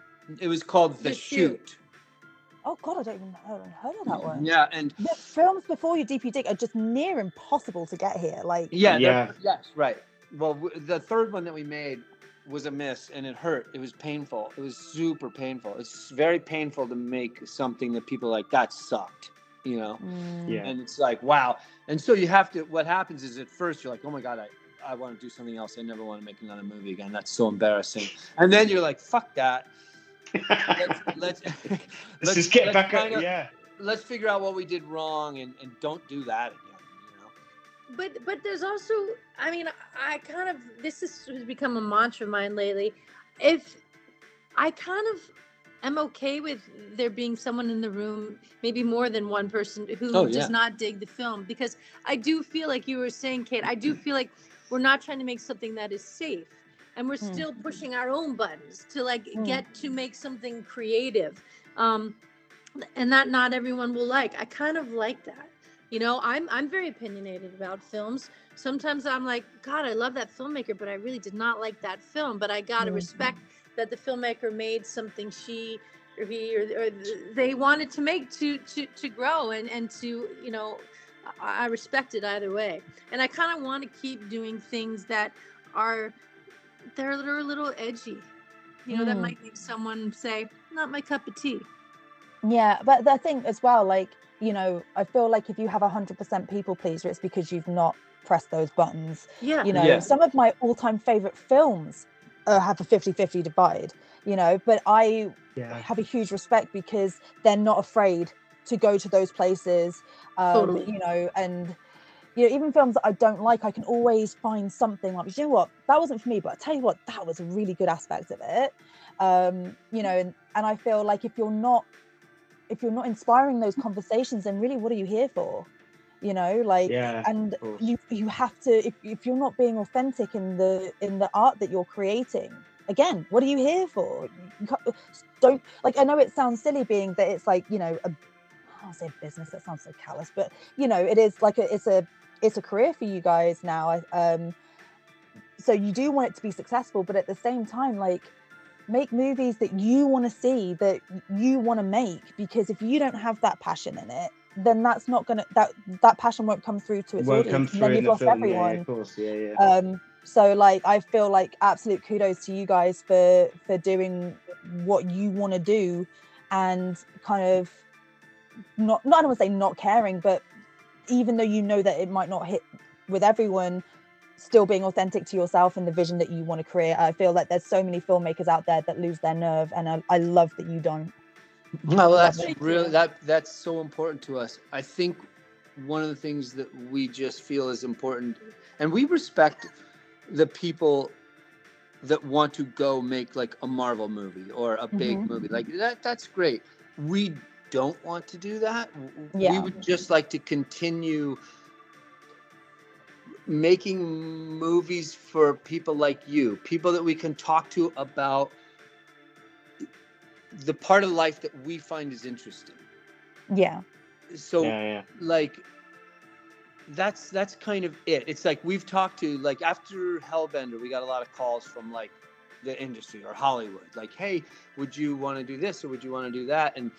It was called The, The Shoot. Shoot. Oh God, I don't even I haven't heard of that one. Yeah, and The films before your D P Dig are just near impossible to get here. Like, yeah, they're- Yeah. yes, right. Well, w- the third one that we made was a miss, and it hurt. It was painful. It was super painful. It's very painful to make something that people are like that sucked, you know. mm, Yeah. And it's like, wow. And so you have to. What happens is at first you're like, oh my god, I I want to do something else. I never want to make another movie again. That's so embarrassing. And then you're like, fuck that. Let's let's Let's let's just get let's back up. kinda- Yeah. let's figure out what we did wrong and and don't do that again. You know. But but there's also, I mean, I kind of, this is, has become a mantra of mine lately. If I kind of am okay with there being someone in the room, maybe more than one person who Oh, yeah. does not dig the film, because I do feel like you were saying, Kate, I do feel like we're not trying to make something that is safe. And we're Mm. still pushing our own buttons to like Mm. get to make something creative. Um, and that not everyone will like. I kind of like that. You know, I'm I'm very opinionated about films. Sometimes I'm like, God, I love that filmmaker, but I really did not like that film. But I gotta Mhm. respect that the filmmaker made something she or he or, or they wanted to make to to to grow and and to, you know, I, I respect it either way. And I kind of want to keep doing things that are they're, they're a little edgy. You know, that Mm. might make someone say, not my cup of tea. yeah, but the thing as well, like, you know, I feel like if you have a hundred percent people pleaser, it's because you've not pressed those buttons. Yeah. You know, Yeah. some of my all-time favorite films uh, have a fifty-fifty divide, you know, but I Yeah. have a huge respect because they're not afraid to go to those places, um, Totally. you know, and you know, even films that I don't like, I can always find something like, you know what, that wasn't for me, but I tell you what, that was a really good aspect of it. Um, you know, and, and I feel like if you're not, if you're not inspiring those conversations, then really, what are you here for? You know, like, Yeah. and of course. you you have to, if, if you're not being authentic in the in the art that you're creating, again, what are you here for? You can't, don't, like, I know it sounds silly being that it's like, you know, a, I'll say business, that sounds so callous, but you know, it is like a, it's a it's a career for you guys now. Um, so you do want it to be successful, but at the same time, like, make movies that you want to see, that you want to make, because if you don't have that passion in it, then that's not gonna, that that passion won't come through to its Won't come audience, and through then in you've the lost film. Yeah, everyone. yeah, of course. Yeah, yeah. Um, so like, I feel like absolute kudos to you guys for for doing what you want to do, and kind of not not I don't want to say not caring, but even though you know that it might not hit with everyone, still being authentic to yourself and the vision that you want to create. I feel like there's so many filmmakers out there that lose their nerve, and I, I love that you don't. Well, that's Thank really you. that that's so important to us. I think one of the things that we just feel is important, and we respect the people that want to go make like a Marvel movie or a big Mhm. movie. Like that that's great. We don't want to do that. W- We Yeah. would just like to continue making movies for people like you, people that we can talk to about the part of life that we find is interesting. Yeah. So yeah, yeah. like that's that's kind of it. It's like we've talked to, like, after Hellbender, we got a lot of calls from like the industry or Hollywood. Like, hey, would you want to do this or would you want to do that? And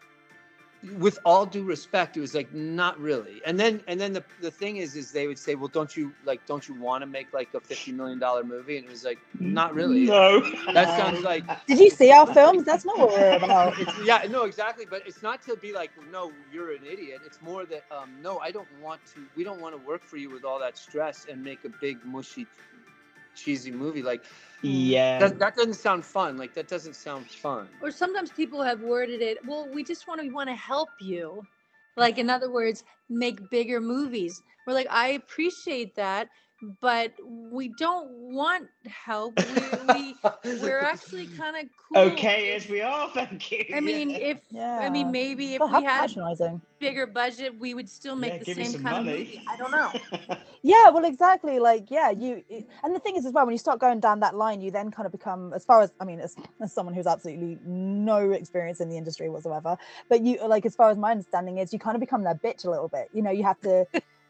with all due respect, it was like, not really. And then, and then the, the thing is, is they would say, well, don't you like, don't you want to make like a fifty million dollars movie? And it was like, not really. No. That sounds like, Did you see our films? That's not what we're about. it's, yeah, no, exactly. But it's not to be like, no, you're an idiot. It's more that, um, no, I don't want to, we don't want to work for you with all that stress and make a big, mushy, cheesy movie. Like, Yeah. that, that doesn't sound fun. Like, that doesn't sound fun. Or sometimes people have worded it, well, we just want to we want to help you. Like, in other words, make bigger movies. We're like, I appreciate that, but we don't want help. We, we we're actually kind of cool. Okay, as we are, thank you. I mean, Yeah. if Yeah. I mean, maybe if Well, how we had patronising. bigger budget, we would still make Yeah, the give me same some kind of money. movie. I don't know. Yeah, well, exactly. Like, yeah, you, it- and the thing is as well, when you start going down that line, you then kind of become, as far as, I mean, as, as someone who's absolutely no experience in the industry whatsoever, but you, like, as far as my understanding is, you kind of become their bitch a little bit. You know, you have to,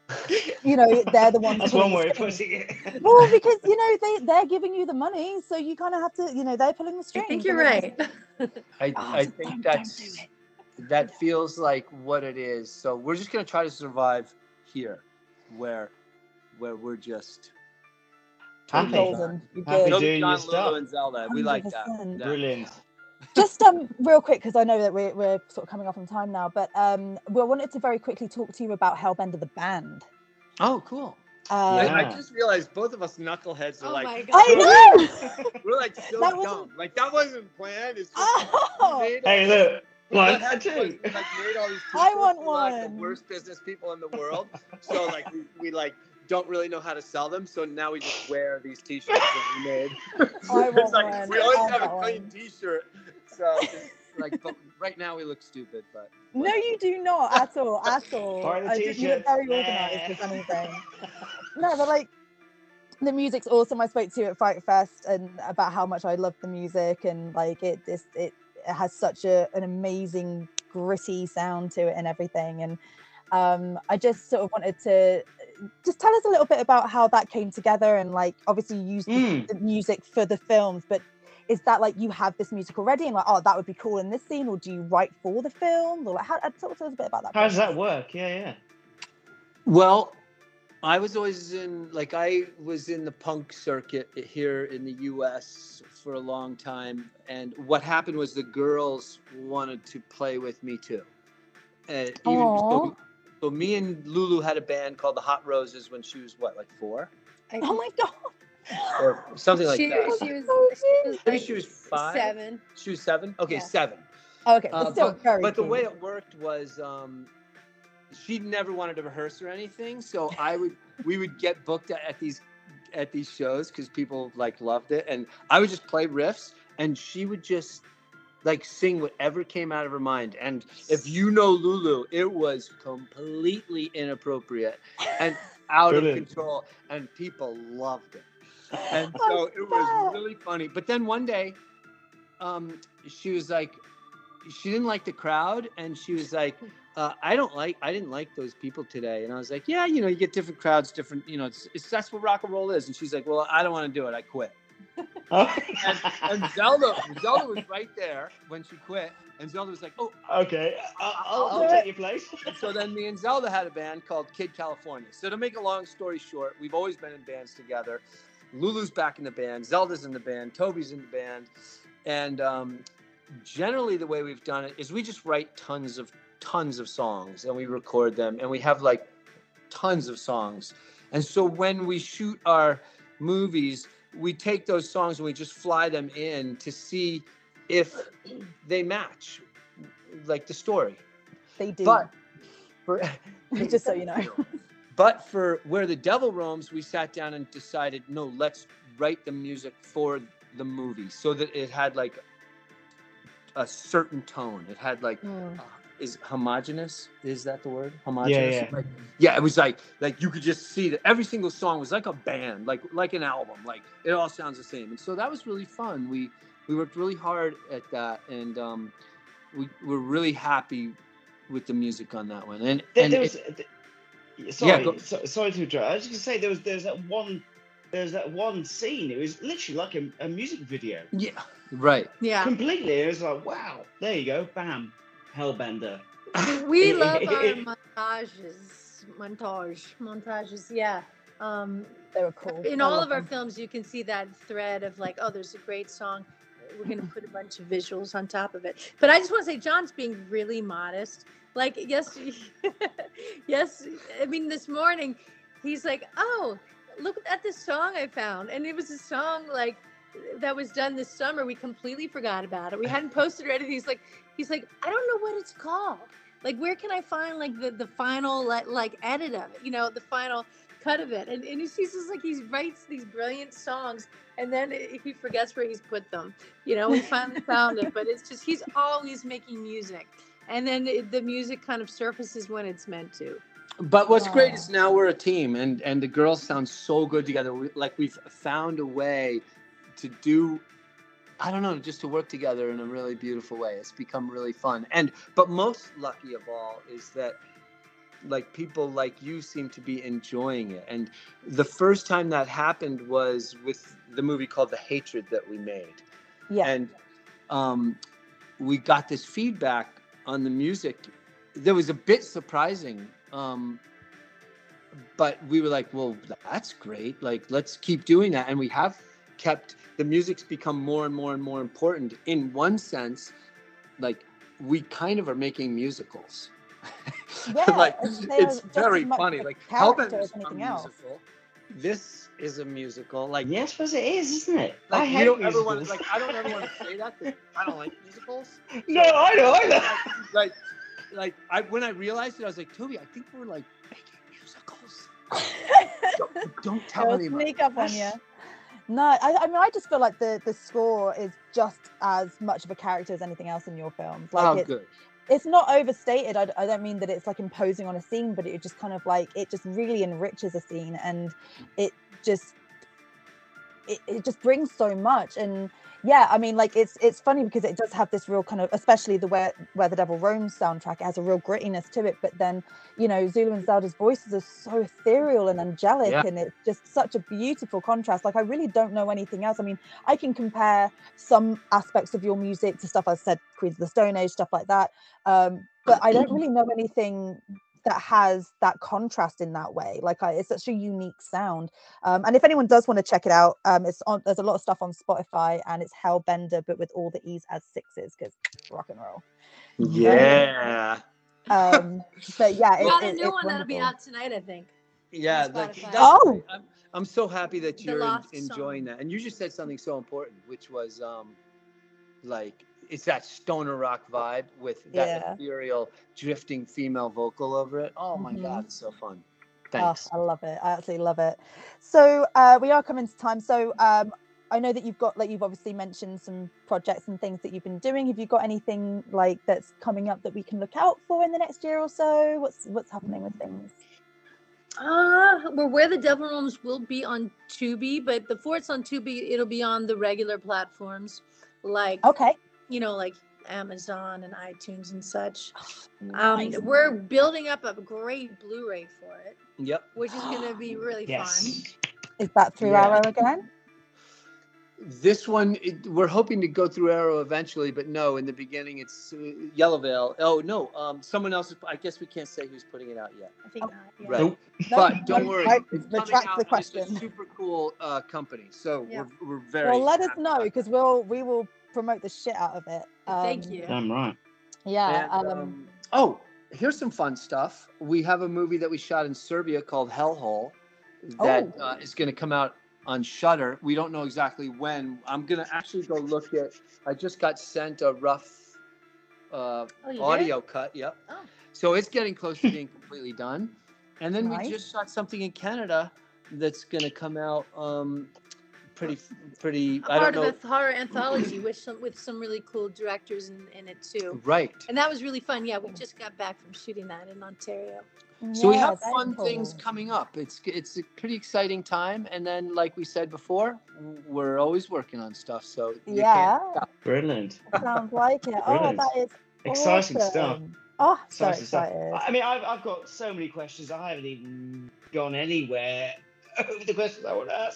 you know, they're the ones. That's pulling one the way of strings. putting it. Well, because, you know, they, they're giving you the money, so you kind of have to, you know, they're pulling the I strings. think you're and it's- right. I, Oh, I so think don't- don't that's do it. that feels like what it is. So we're just gonna try to survive here, where where we're just Happy. Golden. You're Happy good. Toby, doing your John, stuff. Lulu, and Zelda. We like that. one hundred percent. That- Brilliant. Just um real quick, because I know that we're, we're sort of coming off on time now, but um we wanted to very quickly talk to you about Hellbender the band. Oh, cool. Uh, Yeah. I, I just realized both of us knuckleheads are Oh like, my god. I know. we're like so That wasn't- dumb. Like that wasn't planned. It's just Oh, we made all Hey, this- look. Well, I Like, do. like made all these I want t-shirts. We're like one. the worst business people in the world. So like we, we like don't really know how to sell them. So now we just wear these t-shirts that we made. I It's want like, one. we I always want have a that clean one. t-shirt. So it's like but right now we look stupid, but No, you do not at all, at all. Buy the I just, you look t-shirts. very organised, if anything. No, but like the music's awesome. I spoke to you at Fright Fest and about how much I love the music, and like it just it, it has such a an amazing gritty sound to it and everything. And um I just sort of wanted to just tell us a little bit about how that came together, and like obviously you used the, Mm. the music for the films, but is that like you have this music already and like, oh, that would be cool in this scene, or do you write for the film, or like how talk to us a bit about that How does process. that work? Yeah, yeah. well, I was always in like I was in the punk circuit here in the U S for a long time, and what happened was the girls wanted to play with me too. And even Aw. so, so me and Lulu had a band called the Hot Roses when she was what, like four I Oh my god. or something like she, that. she was, So she was Maybe like she was five. seven. She was seven. Okay, Yeah. seven. Oh, okay, Uh, but still but, very but the cool. way it worked was um, she never wanted to rehearse or anything, so I would we would get booked at, at these at these shows because people like loved it, and I would just play riffs, and she would just like sing whatever came out of her mind. And if you know Lulu, it was completely inappropriate and out of Brilliant. control, and people loved it. And I so it was bet. really funny. But then one day, um, she was like, she didn't like the crowd, and she was like, uh, I don't like, I didn't like those people today. And I was like, yeah, you know, you get different crowds, different, you know, it's, it's that's what rock and roll is. And she's like, well, I don't want to do it. I quit. Oh. And, and Zelda, Zelda was right there when she quit, and Zelda was like, oh. Okay, I'll, I'll, I'll I'll do take it. your place. And so then me and Zelda had a band called Kid California. So to make a long story short, we've always been in bands together. Lulu's back in the band, Zelda's in the band, Toby's in the band, and um, generally the way we've done it is we just write tons of tons of songs and we record them, and we have like tons of songs. And so when we shoot our movies, we take those songs and we just fly them in to see if they match like the story. They do. But for Just so you know. But for Where the Devil Roams, we sat down and decided, no, let's write the music for the movie so that it had like a certain tone. It had like, Mm. uh, is homogenous? Is that the word? Homogenous? Yeah, yeah. Like, yeah, it was like, like you could just see that every single song was like a band, like like an album. Like it all sounds the same. And so that was really fun. We we worked really hard at that, and um, we were really happy with the music on that one. And, There, and there was, it- th- sorry, go- so, sorry to interrupt. I was just gonna say there was there's that one there's that one scene. It was literally like a, a music video. Yeah, right. Yeah. Completely. It was like, wow, there you go, bam, Hellbender. We love our montages. Montage. Montages, yeah. Um, They were cool. in I all love of our them. films, you can see that thread of like, oh, there's a great song. We're going to put a bunch of visuals on top of it. But I just want to say, John's being really modest. Like, yes, yes. I mean, this morning, he's like, oh, look at this song I found. And it was a song like that was done this summer. We completely forgot about it. We hadn't posted or anything. He's like, he's like, I don't know what it's called. Like, where can I find like the, the final like, like edit of it? You know, the final cut of it. And, and he's just like, he writes these brilliant songs. And then he forgets where he's put them. You know, we finally found it. But it's just, he's always making music. And then it, the music kind of surfaces when it's meant to. But what's Wow. great is now we're a team, and and the girls sound so good together. We, like we've found a way to do, I don't know, just to work together in a really beautiful way. It's become really fun. And but most lucky of all is that like people like you seem to be enjoying it. And the first time that happened was with the movie called The Hatred that we made. Yeah. And um, we got this feedback on the music that was a bit surprising. Um, but we were like, well, that's great. Like, let's keep doing that. And we have kept, the music's become more and more and more important. In one sense, like, we kind of are making musicals. Yeah, like, it's- they are it's just very as much funny. a Like, character Hellbent as is a anything else. musical. This is a musical. Like, Yeah, I suppose it is, isn't it? I like hate you don't ever want musicals. like I don't ever want to say that because I don't like musicals. No, I know, I know. Like, like I when I realized it, I was like, Toby, I think we're like making musicals. don't, don't tell They'll anyone. sneak up on you. No, I, I mean, I just feel like the the score is just as much of a character as anything else in your films. Like, Oh, it's, good. it's not overstated. I, I don't mean that it's like imposing on a scene, but it just kind of like it just really enriches a scene, and it just it, it just brings so much. And yeah, I mean, like it's it's funny because it does have this real kind of, especially the where where the Devil Roams soundtrack, it has a real grittiness to it. But then, you know, Zulu and Zelda's voices are so ethereal and angelic, Yeah. and it's just such a beautiful contrast. Like, I really don't know anything else. I mean, I can compare some aspects of your music to stuff I said, Queens of the Stone Age, stuff like that. Um, but I don't really know anything that has that contrast in that way. Like, I, it's such a unique sound. Um, and if anyone does want to check it out, um, it's on. There's a lot of stuff on Spotify, and it's Hellbender, but with all the E's as sixes, because rock and roll. Yeah. Um, but yeah, We it, got a it, new it's one that'll be wonderful. out tonight, I think. Yeah, On like, Spotify. that's Oh! great. I'm, I'm so happy that The you're en- Lost enjoying Song. that. And you just said something so important, which was um, like it's that stoner rock vibe with that Yeah. ethereal drifting female vocal over it. Oh my Mhm. God, it's so fun. Oh, Thanks. I love it. I absolutely love it. So uh, we are coming to time. So um, I know that you've got, like, you've obviously mentioned some projects and things that you've been doing. Have you got anything like that's coming up that we can look out for in the next year or so? What's what's happening with things? Uh, well, Where the Devil Roams will be on Tubi, but before it's on Tubi, it'll be on the regular platforms, like, Okay. you know, like Amazon and iTunes and such. Nice. Um, we're building up a great Blu-ray for it, Yep. which is going to be really fun. Yes. Is that through Yeah. Arrow again? This one, it, we're hoping to go through Arrow eventually, but no, in the beginning it's uh, Yellow Veil. Oh, no, um, someone else, is, I guess we can't say who's putting it out yet. I think Oh. not. Yeah. Right. Nope. But don't No, worry, I it's coming retract out, the and it's question. a super cool uh, company. So Yeah. we're, we're very Well, let us happy know, about because we'll we will promote the shit out of it. Thank Um, you. Damn right. Yeah. And, um, um, oh, here's some fun stuff. We have a movie that we shot in Serbia called Hellhole that Oh. uh, is going to come out on Shudder. We don't know exactly when. I'm going to actually go look at. I just got sent a rough uh, Oh, you did? audio cut. Yep. Oh. So it's getting close to being completely done. And then Nice. we just shot something in Canada that's going to come out um, pretty, pretty. I Part don't of know. a horror anthology with some with some really cool directors in, in it too. Right. And that was really fun. Yeah, we just got back from shooting that in Ontario. So we yeah, have very fun things cool. coming up. It's it's a pretty exciting time, and then like we said before, we're always working on stuff. So you Yeah. can't stop. Brilliant. Sounds like it. Oh, Brilliant. that is Exciting stuff. awesome. Oh, so Exciting stuff. excited. I mean, I've, I've got so many questions. I haven't even gone anywhere over the questions I want to ask.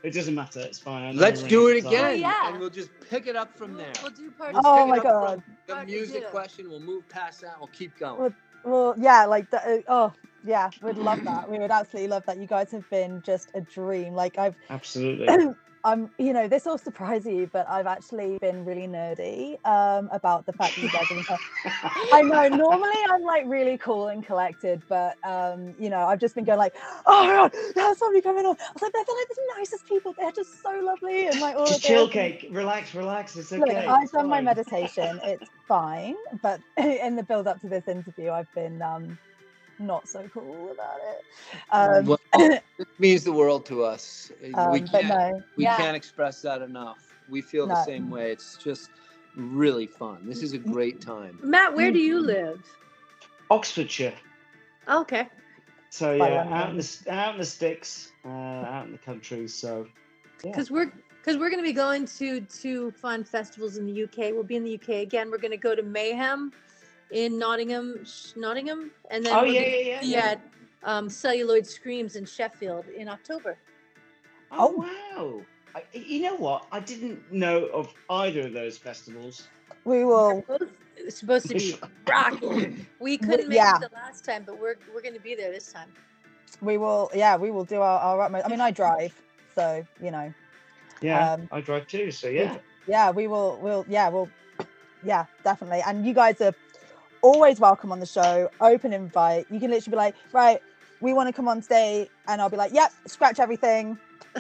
It doesn't matter. It's fine. I know Let's we're do it running out of time. again, Yeah. and we'll just pick it up from We'll, there. we'll do part We'll Oh pick my it up God. from the Part music two. question. We'll move past that. We'll keep going. Well, Well, yeah, like, the, oh, yeah, we'd love that. We would absolutely love that. You guys have been just a dream. Like, I've, Absolutely. I'm, you know, this will surprise you, but I've actually been really nerdy um, about the fact that you guys have been. I know, normally I'm like really cool and collected, but, um, you know, I've just been going like, oh my God, there's somebody coming on. I was like, they're like the nicest people. They're just so lovely. And like, all Just of chill, this. Cake. Relax, relax. It's okay. Look, I've it's done my fine. meditation. It's fine, but in the build up to this interview, I've been um, not so cool about it. Um, Well, it means the world to us. um, we but can't, no, we Yeah. can't express that enough. We feel the No. same way. It's just really fun. This is a great time. Matt, where do you live? Oxfordshire. Oh, okay. So By yeah, London. out in the out in the sticks, uh, out in the country. So yeah. Because we're because we're going to be going to two fun festivals in the U K. We'll be in the U K again. We're going to go to Mayhem in Nottingham, Sh- Nottingham, and then Oh, we're yeah, gonna yeah, yeah, be yeah. at um, Celluloid Screams in Sheffield in October. Oh wow! I, you know what? I didn't know of either of those festivals. we will. Both it's supposed to be rocking. We couldn't make yeah. it the last time, but we're we're going to be there this time. We will. Yeah, we will do our, our utmost. I mean, I drive, so you know. Yeah, Um, I drive too. So yeah. Yeah, we will. We'll. Yeah, we'll. Yeah, definitely. And you guys are always welcome on the show. Open invite. You can literally be like, right, we want to come on today, and I'll be like, yep, scratch everything.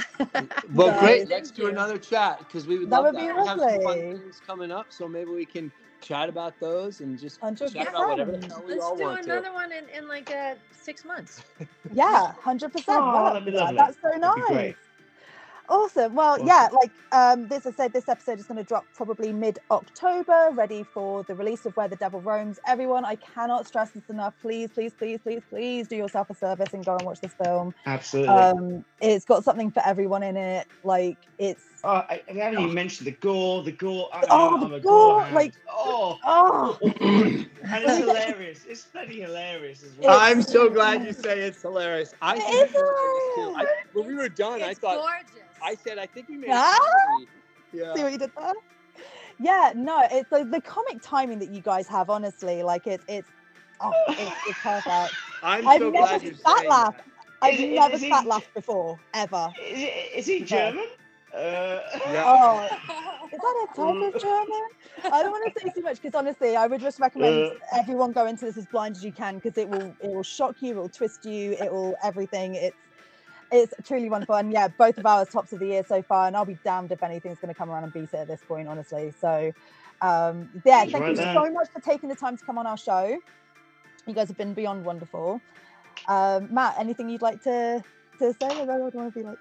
Well, Guys. great. Let's Thank do you. another chat because we would That love would be that. We have some fun lovely. things coming up, so maybe we can chat about those and just one hundred chat about whatever the percent. hell we Let's all do want another to. one in, in like uh, six months. Yeah, one hundred percent. Oh, Well, that'd be yeah, lovely. that's so That'd be nice. great. Awesome. Well, Awesome. yeah, like um, this, I said, this episode is going to drop probably mid-October, ready for the release of Where the Devil Roams. Everyone, I cannot stress this enough. Please, please, please, please, please do yourself a service and go and watch this film. Absolutely. Um, it's got something for everyone in it. Like, it's oh, I, I haven't even mentioned the gore. The gore. I, Oh, I'm the a gore, gore. like- oh. oh, And it's hilarious. It's bloody hilarious as well. I'm so glad you say it's hilarious. I It think is it's hilarious too. I, hilarious. when we were done, I It's thought gorgeous. I said I think we made Ah! it. Yeah. see what you did there? Yeah, no, it's like the comic timing that you guys have. Honestly, like it's it's oh, it's, it's perfect. I'm I've so never glad you're fat saying laughed. that. I've Is it- never is it- fat laughed before, ever. Is, it, is he German? Uh, Yeah. Oh, is that a type of German? I don't want to say too much because honestly, I would just recommend Uh. everyone go into this as blind as you can because it will it will shock you, it will twist you, it will everything. It's it's truly wonderful, and yeah, both of ours tops of the year so far, and I'll be damned if anything's going to come around and beat it at this point, honestly. So, um, yeah, It's thank right you there. so much for taking the time to come on our show. You guys have been beyond wonderful. Um, Matt, anything you'd like to to say? I don't want to be like.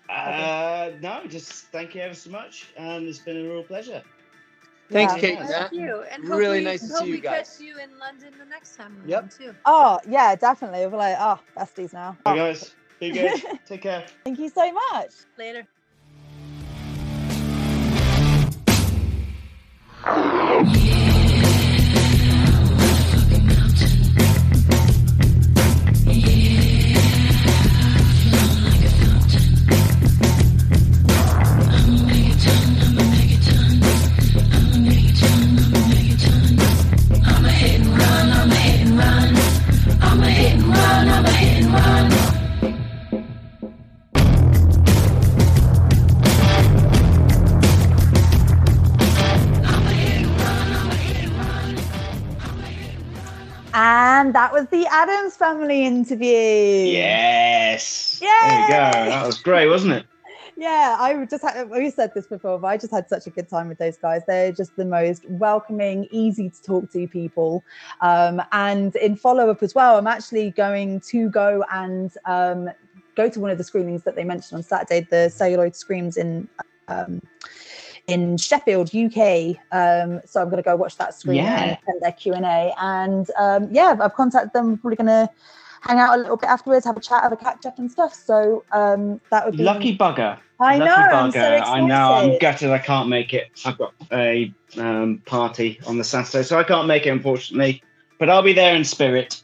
uh, no, just thank you ever so much. And it's been a real pleasure. Thanks, Yeah. Kate. Thank That- you. And really hopefully- nice to see hope you we guys. catch you in London the next time around Yep. too. Oh yeah, definitely. We'll be like, oh, besties now. Hey guys, be good. Take care. Thank you so much. Later. And that was the Addams Family interview. Yes. There you go. Yay! That was great, wasn't it? Yeah, I just had, we said this before, but I just had such a good time with those guys. They're just the most welcoming, easy to talk to people. Um, and in follow-up as well, I'm actually going to go and um, go to one of the screenings that they mentioned on Saturday, the Celluloid Screams in um, in Sheffield, U K. Um, so I'm going to go watch that screening Yeah. and attend their Q and A. And um, yeah, I've contacted them. We're probably going to hang out a little bit afterwards, have a chat, have a catch up and stuff. So um, that would be Lucky bugger. I know. Lucky I'm so bugger. excited. I know. I'm gutted I can't make it. I've got a um, party on the Saturday, so I can't make it, unfortunately. But I'll be there in spirit.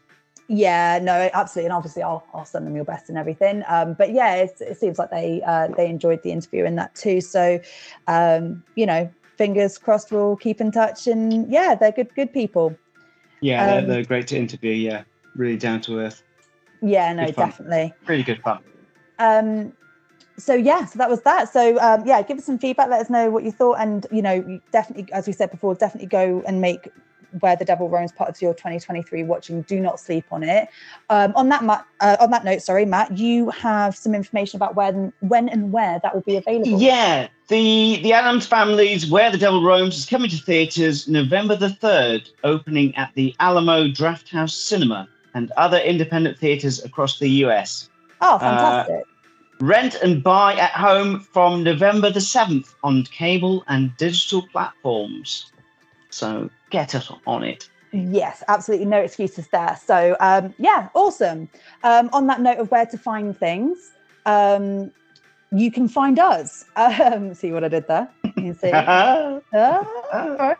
Yeah, no, absolutely, and obviously I'll I'll send them your best and everything. Um, but yeah, it's, it seems like they uh, they enjoyed the interview and that too. So, um, you know, fingers crossed, we'll keep in touch. And yeah, they're good good people. Yeah, Um, they're, they're great to interview. Yeah, really down to earth. Yeah, no, Good fun. definitely. Really good fun. Um, so yeah, so that was that. So um, yeah, give us some feedback. Let us know what you thought, and you know, you definitely, as we said before, definitely go and make Where the Devil Roams part of your twenty twenty-three watching. Do not sleep on it. Um, on that, Matt, uh, on that note, sorry, Matt, you have some information about when, when and where that will be available. Yeah, the the Addams Family's Where the Devil Roams is coming to theatres November the third, opening at the Alamo Drafthouse Cinema and other independent theatres across the U S. Oh, fantastic. Uh, rent and buy at home from November the seventh on cable and digital platforms. So get us on it. Yes, absolutely, no excuses there. So um, yeah, awesome. Um, on that note of where to find things, um, you can find us. Um, see what I did there? You see? Ah, all right.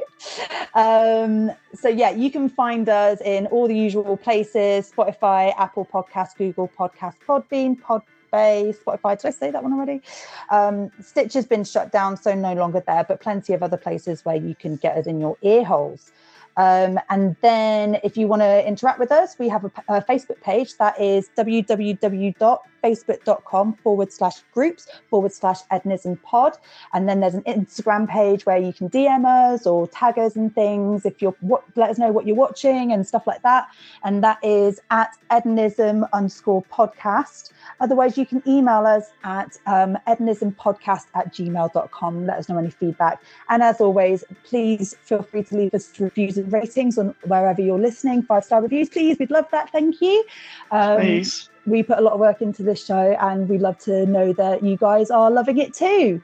Um, so yeah, you can find us in all the usual places: Spotify, Apple Podcasts, Google Podcasts, Podbean, Podbay, Spotify. Did I say that one already? Um, Stitch has been shut down, so no longer there, but plenty of other places where you can get us in your ear holes. Um, and then if you want to interact with us, we have a, a Facebook page that is www.facebook.com forward slash groups forward slash Ednism pod. And then there's an Instagram page where you can D M us or tag us and things if you're what, let us know what you're watching and stuff like that. And that is at Ednism underscore podcast. Otherwise, you can email us at um, ednismpodcast at gmail dot com. Let us know any feedback. And as always, please feel free to leave us reviews and ratings on wherever you're listening. Five-star reviews, please. We'd love that. Thank you. Um, Please. We put a lot of work into this show, and we love to know that you guys are loving it too.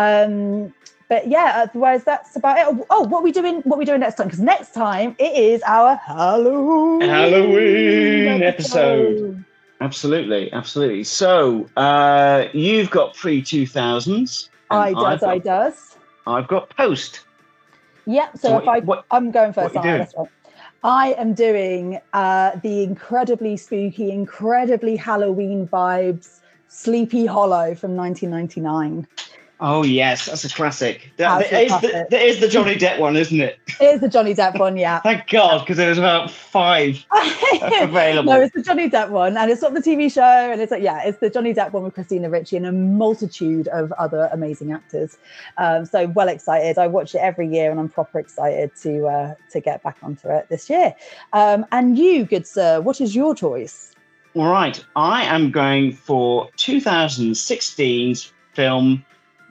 Um, but yeah, otherwise that's about it. Oh, what are we doing? What are we doing next time? Because next time it is our Halloween Halloween episode. Absolutely, absolutely. So uh, you've got pre two thousands. I does, I does. I've got post. Yeah. So, So if what- I, what- I'm going first. what you aren't I? That's right. I am doing uh, the incredibly spooky, incredibly Halloween vibes, Sleepy Hollow from nineteen ninety-nine. Oh yes, that's a classic. That, That's that a is the, classic. that is the Johnny Depp one, isn't it? It is the Johnny Depp one, yeah. Thank God, because there was about five available. No, it's the Johnny Depp one, and it's not the T V show, and it's like, yeah, it's the Johnny Depp one with Christina Ricci and a multitude of other amazing actors. Um, so well excited. I watch it every year, and I'm proper excited to uh, to get back onto it this year. Um, and you, good sir, what is your choice? All right, I am going for two thousand sixteen's film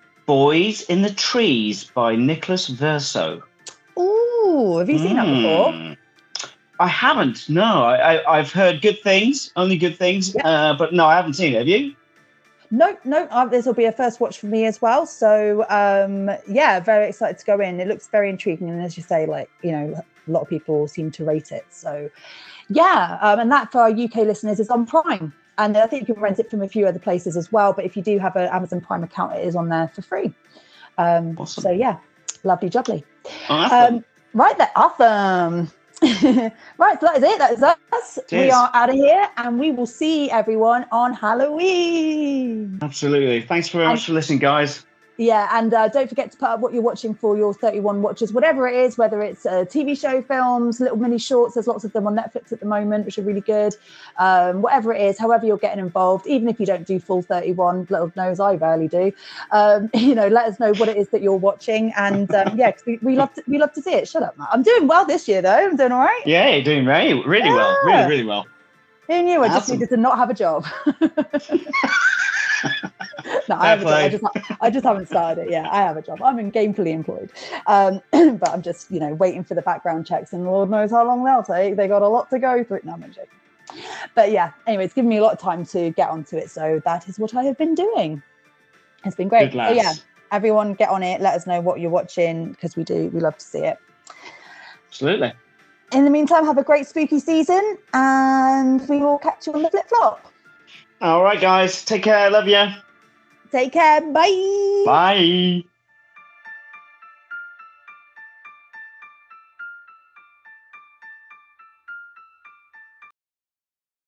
Boys in the Trees by Nicholas Verso. Ooh, have you seen that before? Hmm. I haven't. No, I, I, I've heard good things, only good things, Yeah. uh, but no, I haven't seen it. Have you? No, no, uh, this will be a first watch for me as well. So, um, yeah, very excited to go in. It looks very intriguing. And as you say, like, you know, a lot of people seem to rate it. So, yeah, um, and that for our U K listeners is on Prime. And I think you can rent it from a few other places as well. But if you do have an Amazon Prime account, it is on there for free. Um, Awesome. So, yeah, lovely jubbly. Awesome. Um, right there, awesome. Right, so that is it. That is us. We Cheers. are out of here, and we will see everyone on Halloween. Absolutely. Thanks very much for listening, guys. Yeah, and uh, don't forget to put up what you're watching for your thirty-one watches, whatever it is, whether it's uh, T V show, films, little mini shorts. There's lots of them on Netflix at the moment, which are really good. Um, whatever it is, however you're getting involved, even if you don't do full thirty-one, little knows I rarely do. Um, you know, let us know what it is that you're watching, and um, yeah, because we, we love to we love to see it.Ut up, Matt. I'm doing well this year, though. I'm doing all right. Yeah, you're doing really, really well. Yeah. Really, really well. Who knew? I just Awesome. needed to not have a job. No, I, have a job. I just I just haven't started it. Yeah, I have a job. I'm in gainfully employed, um, but I'm just you know waiting for the background checks, and Lord knows how long they'll take. They got a lot to go through. No, I'm joking. But yeah, anyway, it's given me a lot of time to get onto it, so that is what I have been doing. It's been great. Good lads. So yeah, everyone get on it. Let us know what you're watching because we do. We love to see it. Absolutely. In the meantime, have a great spooky season, and we will catch you on the flip flop. All right, guys. Take care. Love you. Take care. Bye. Bye.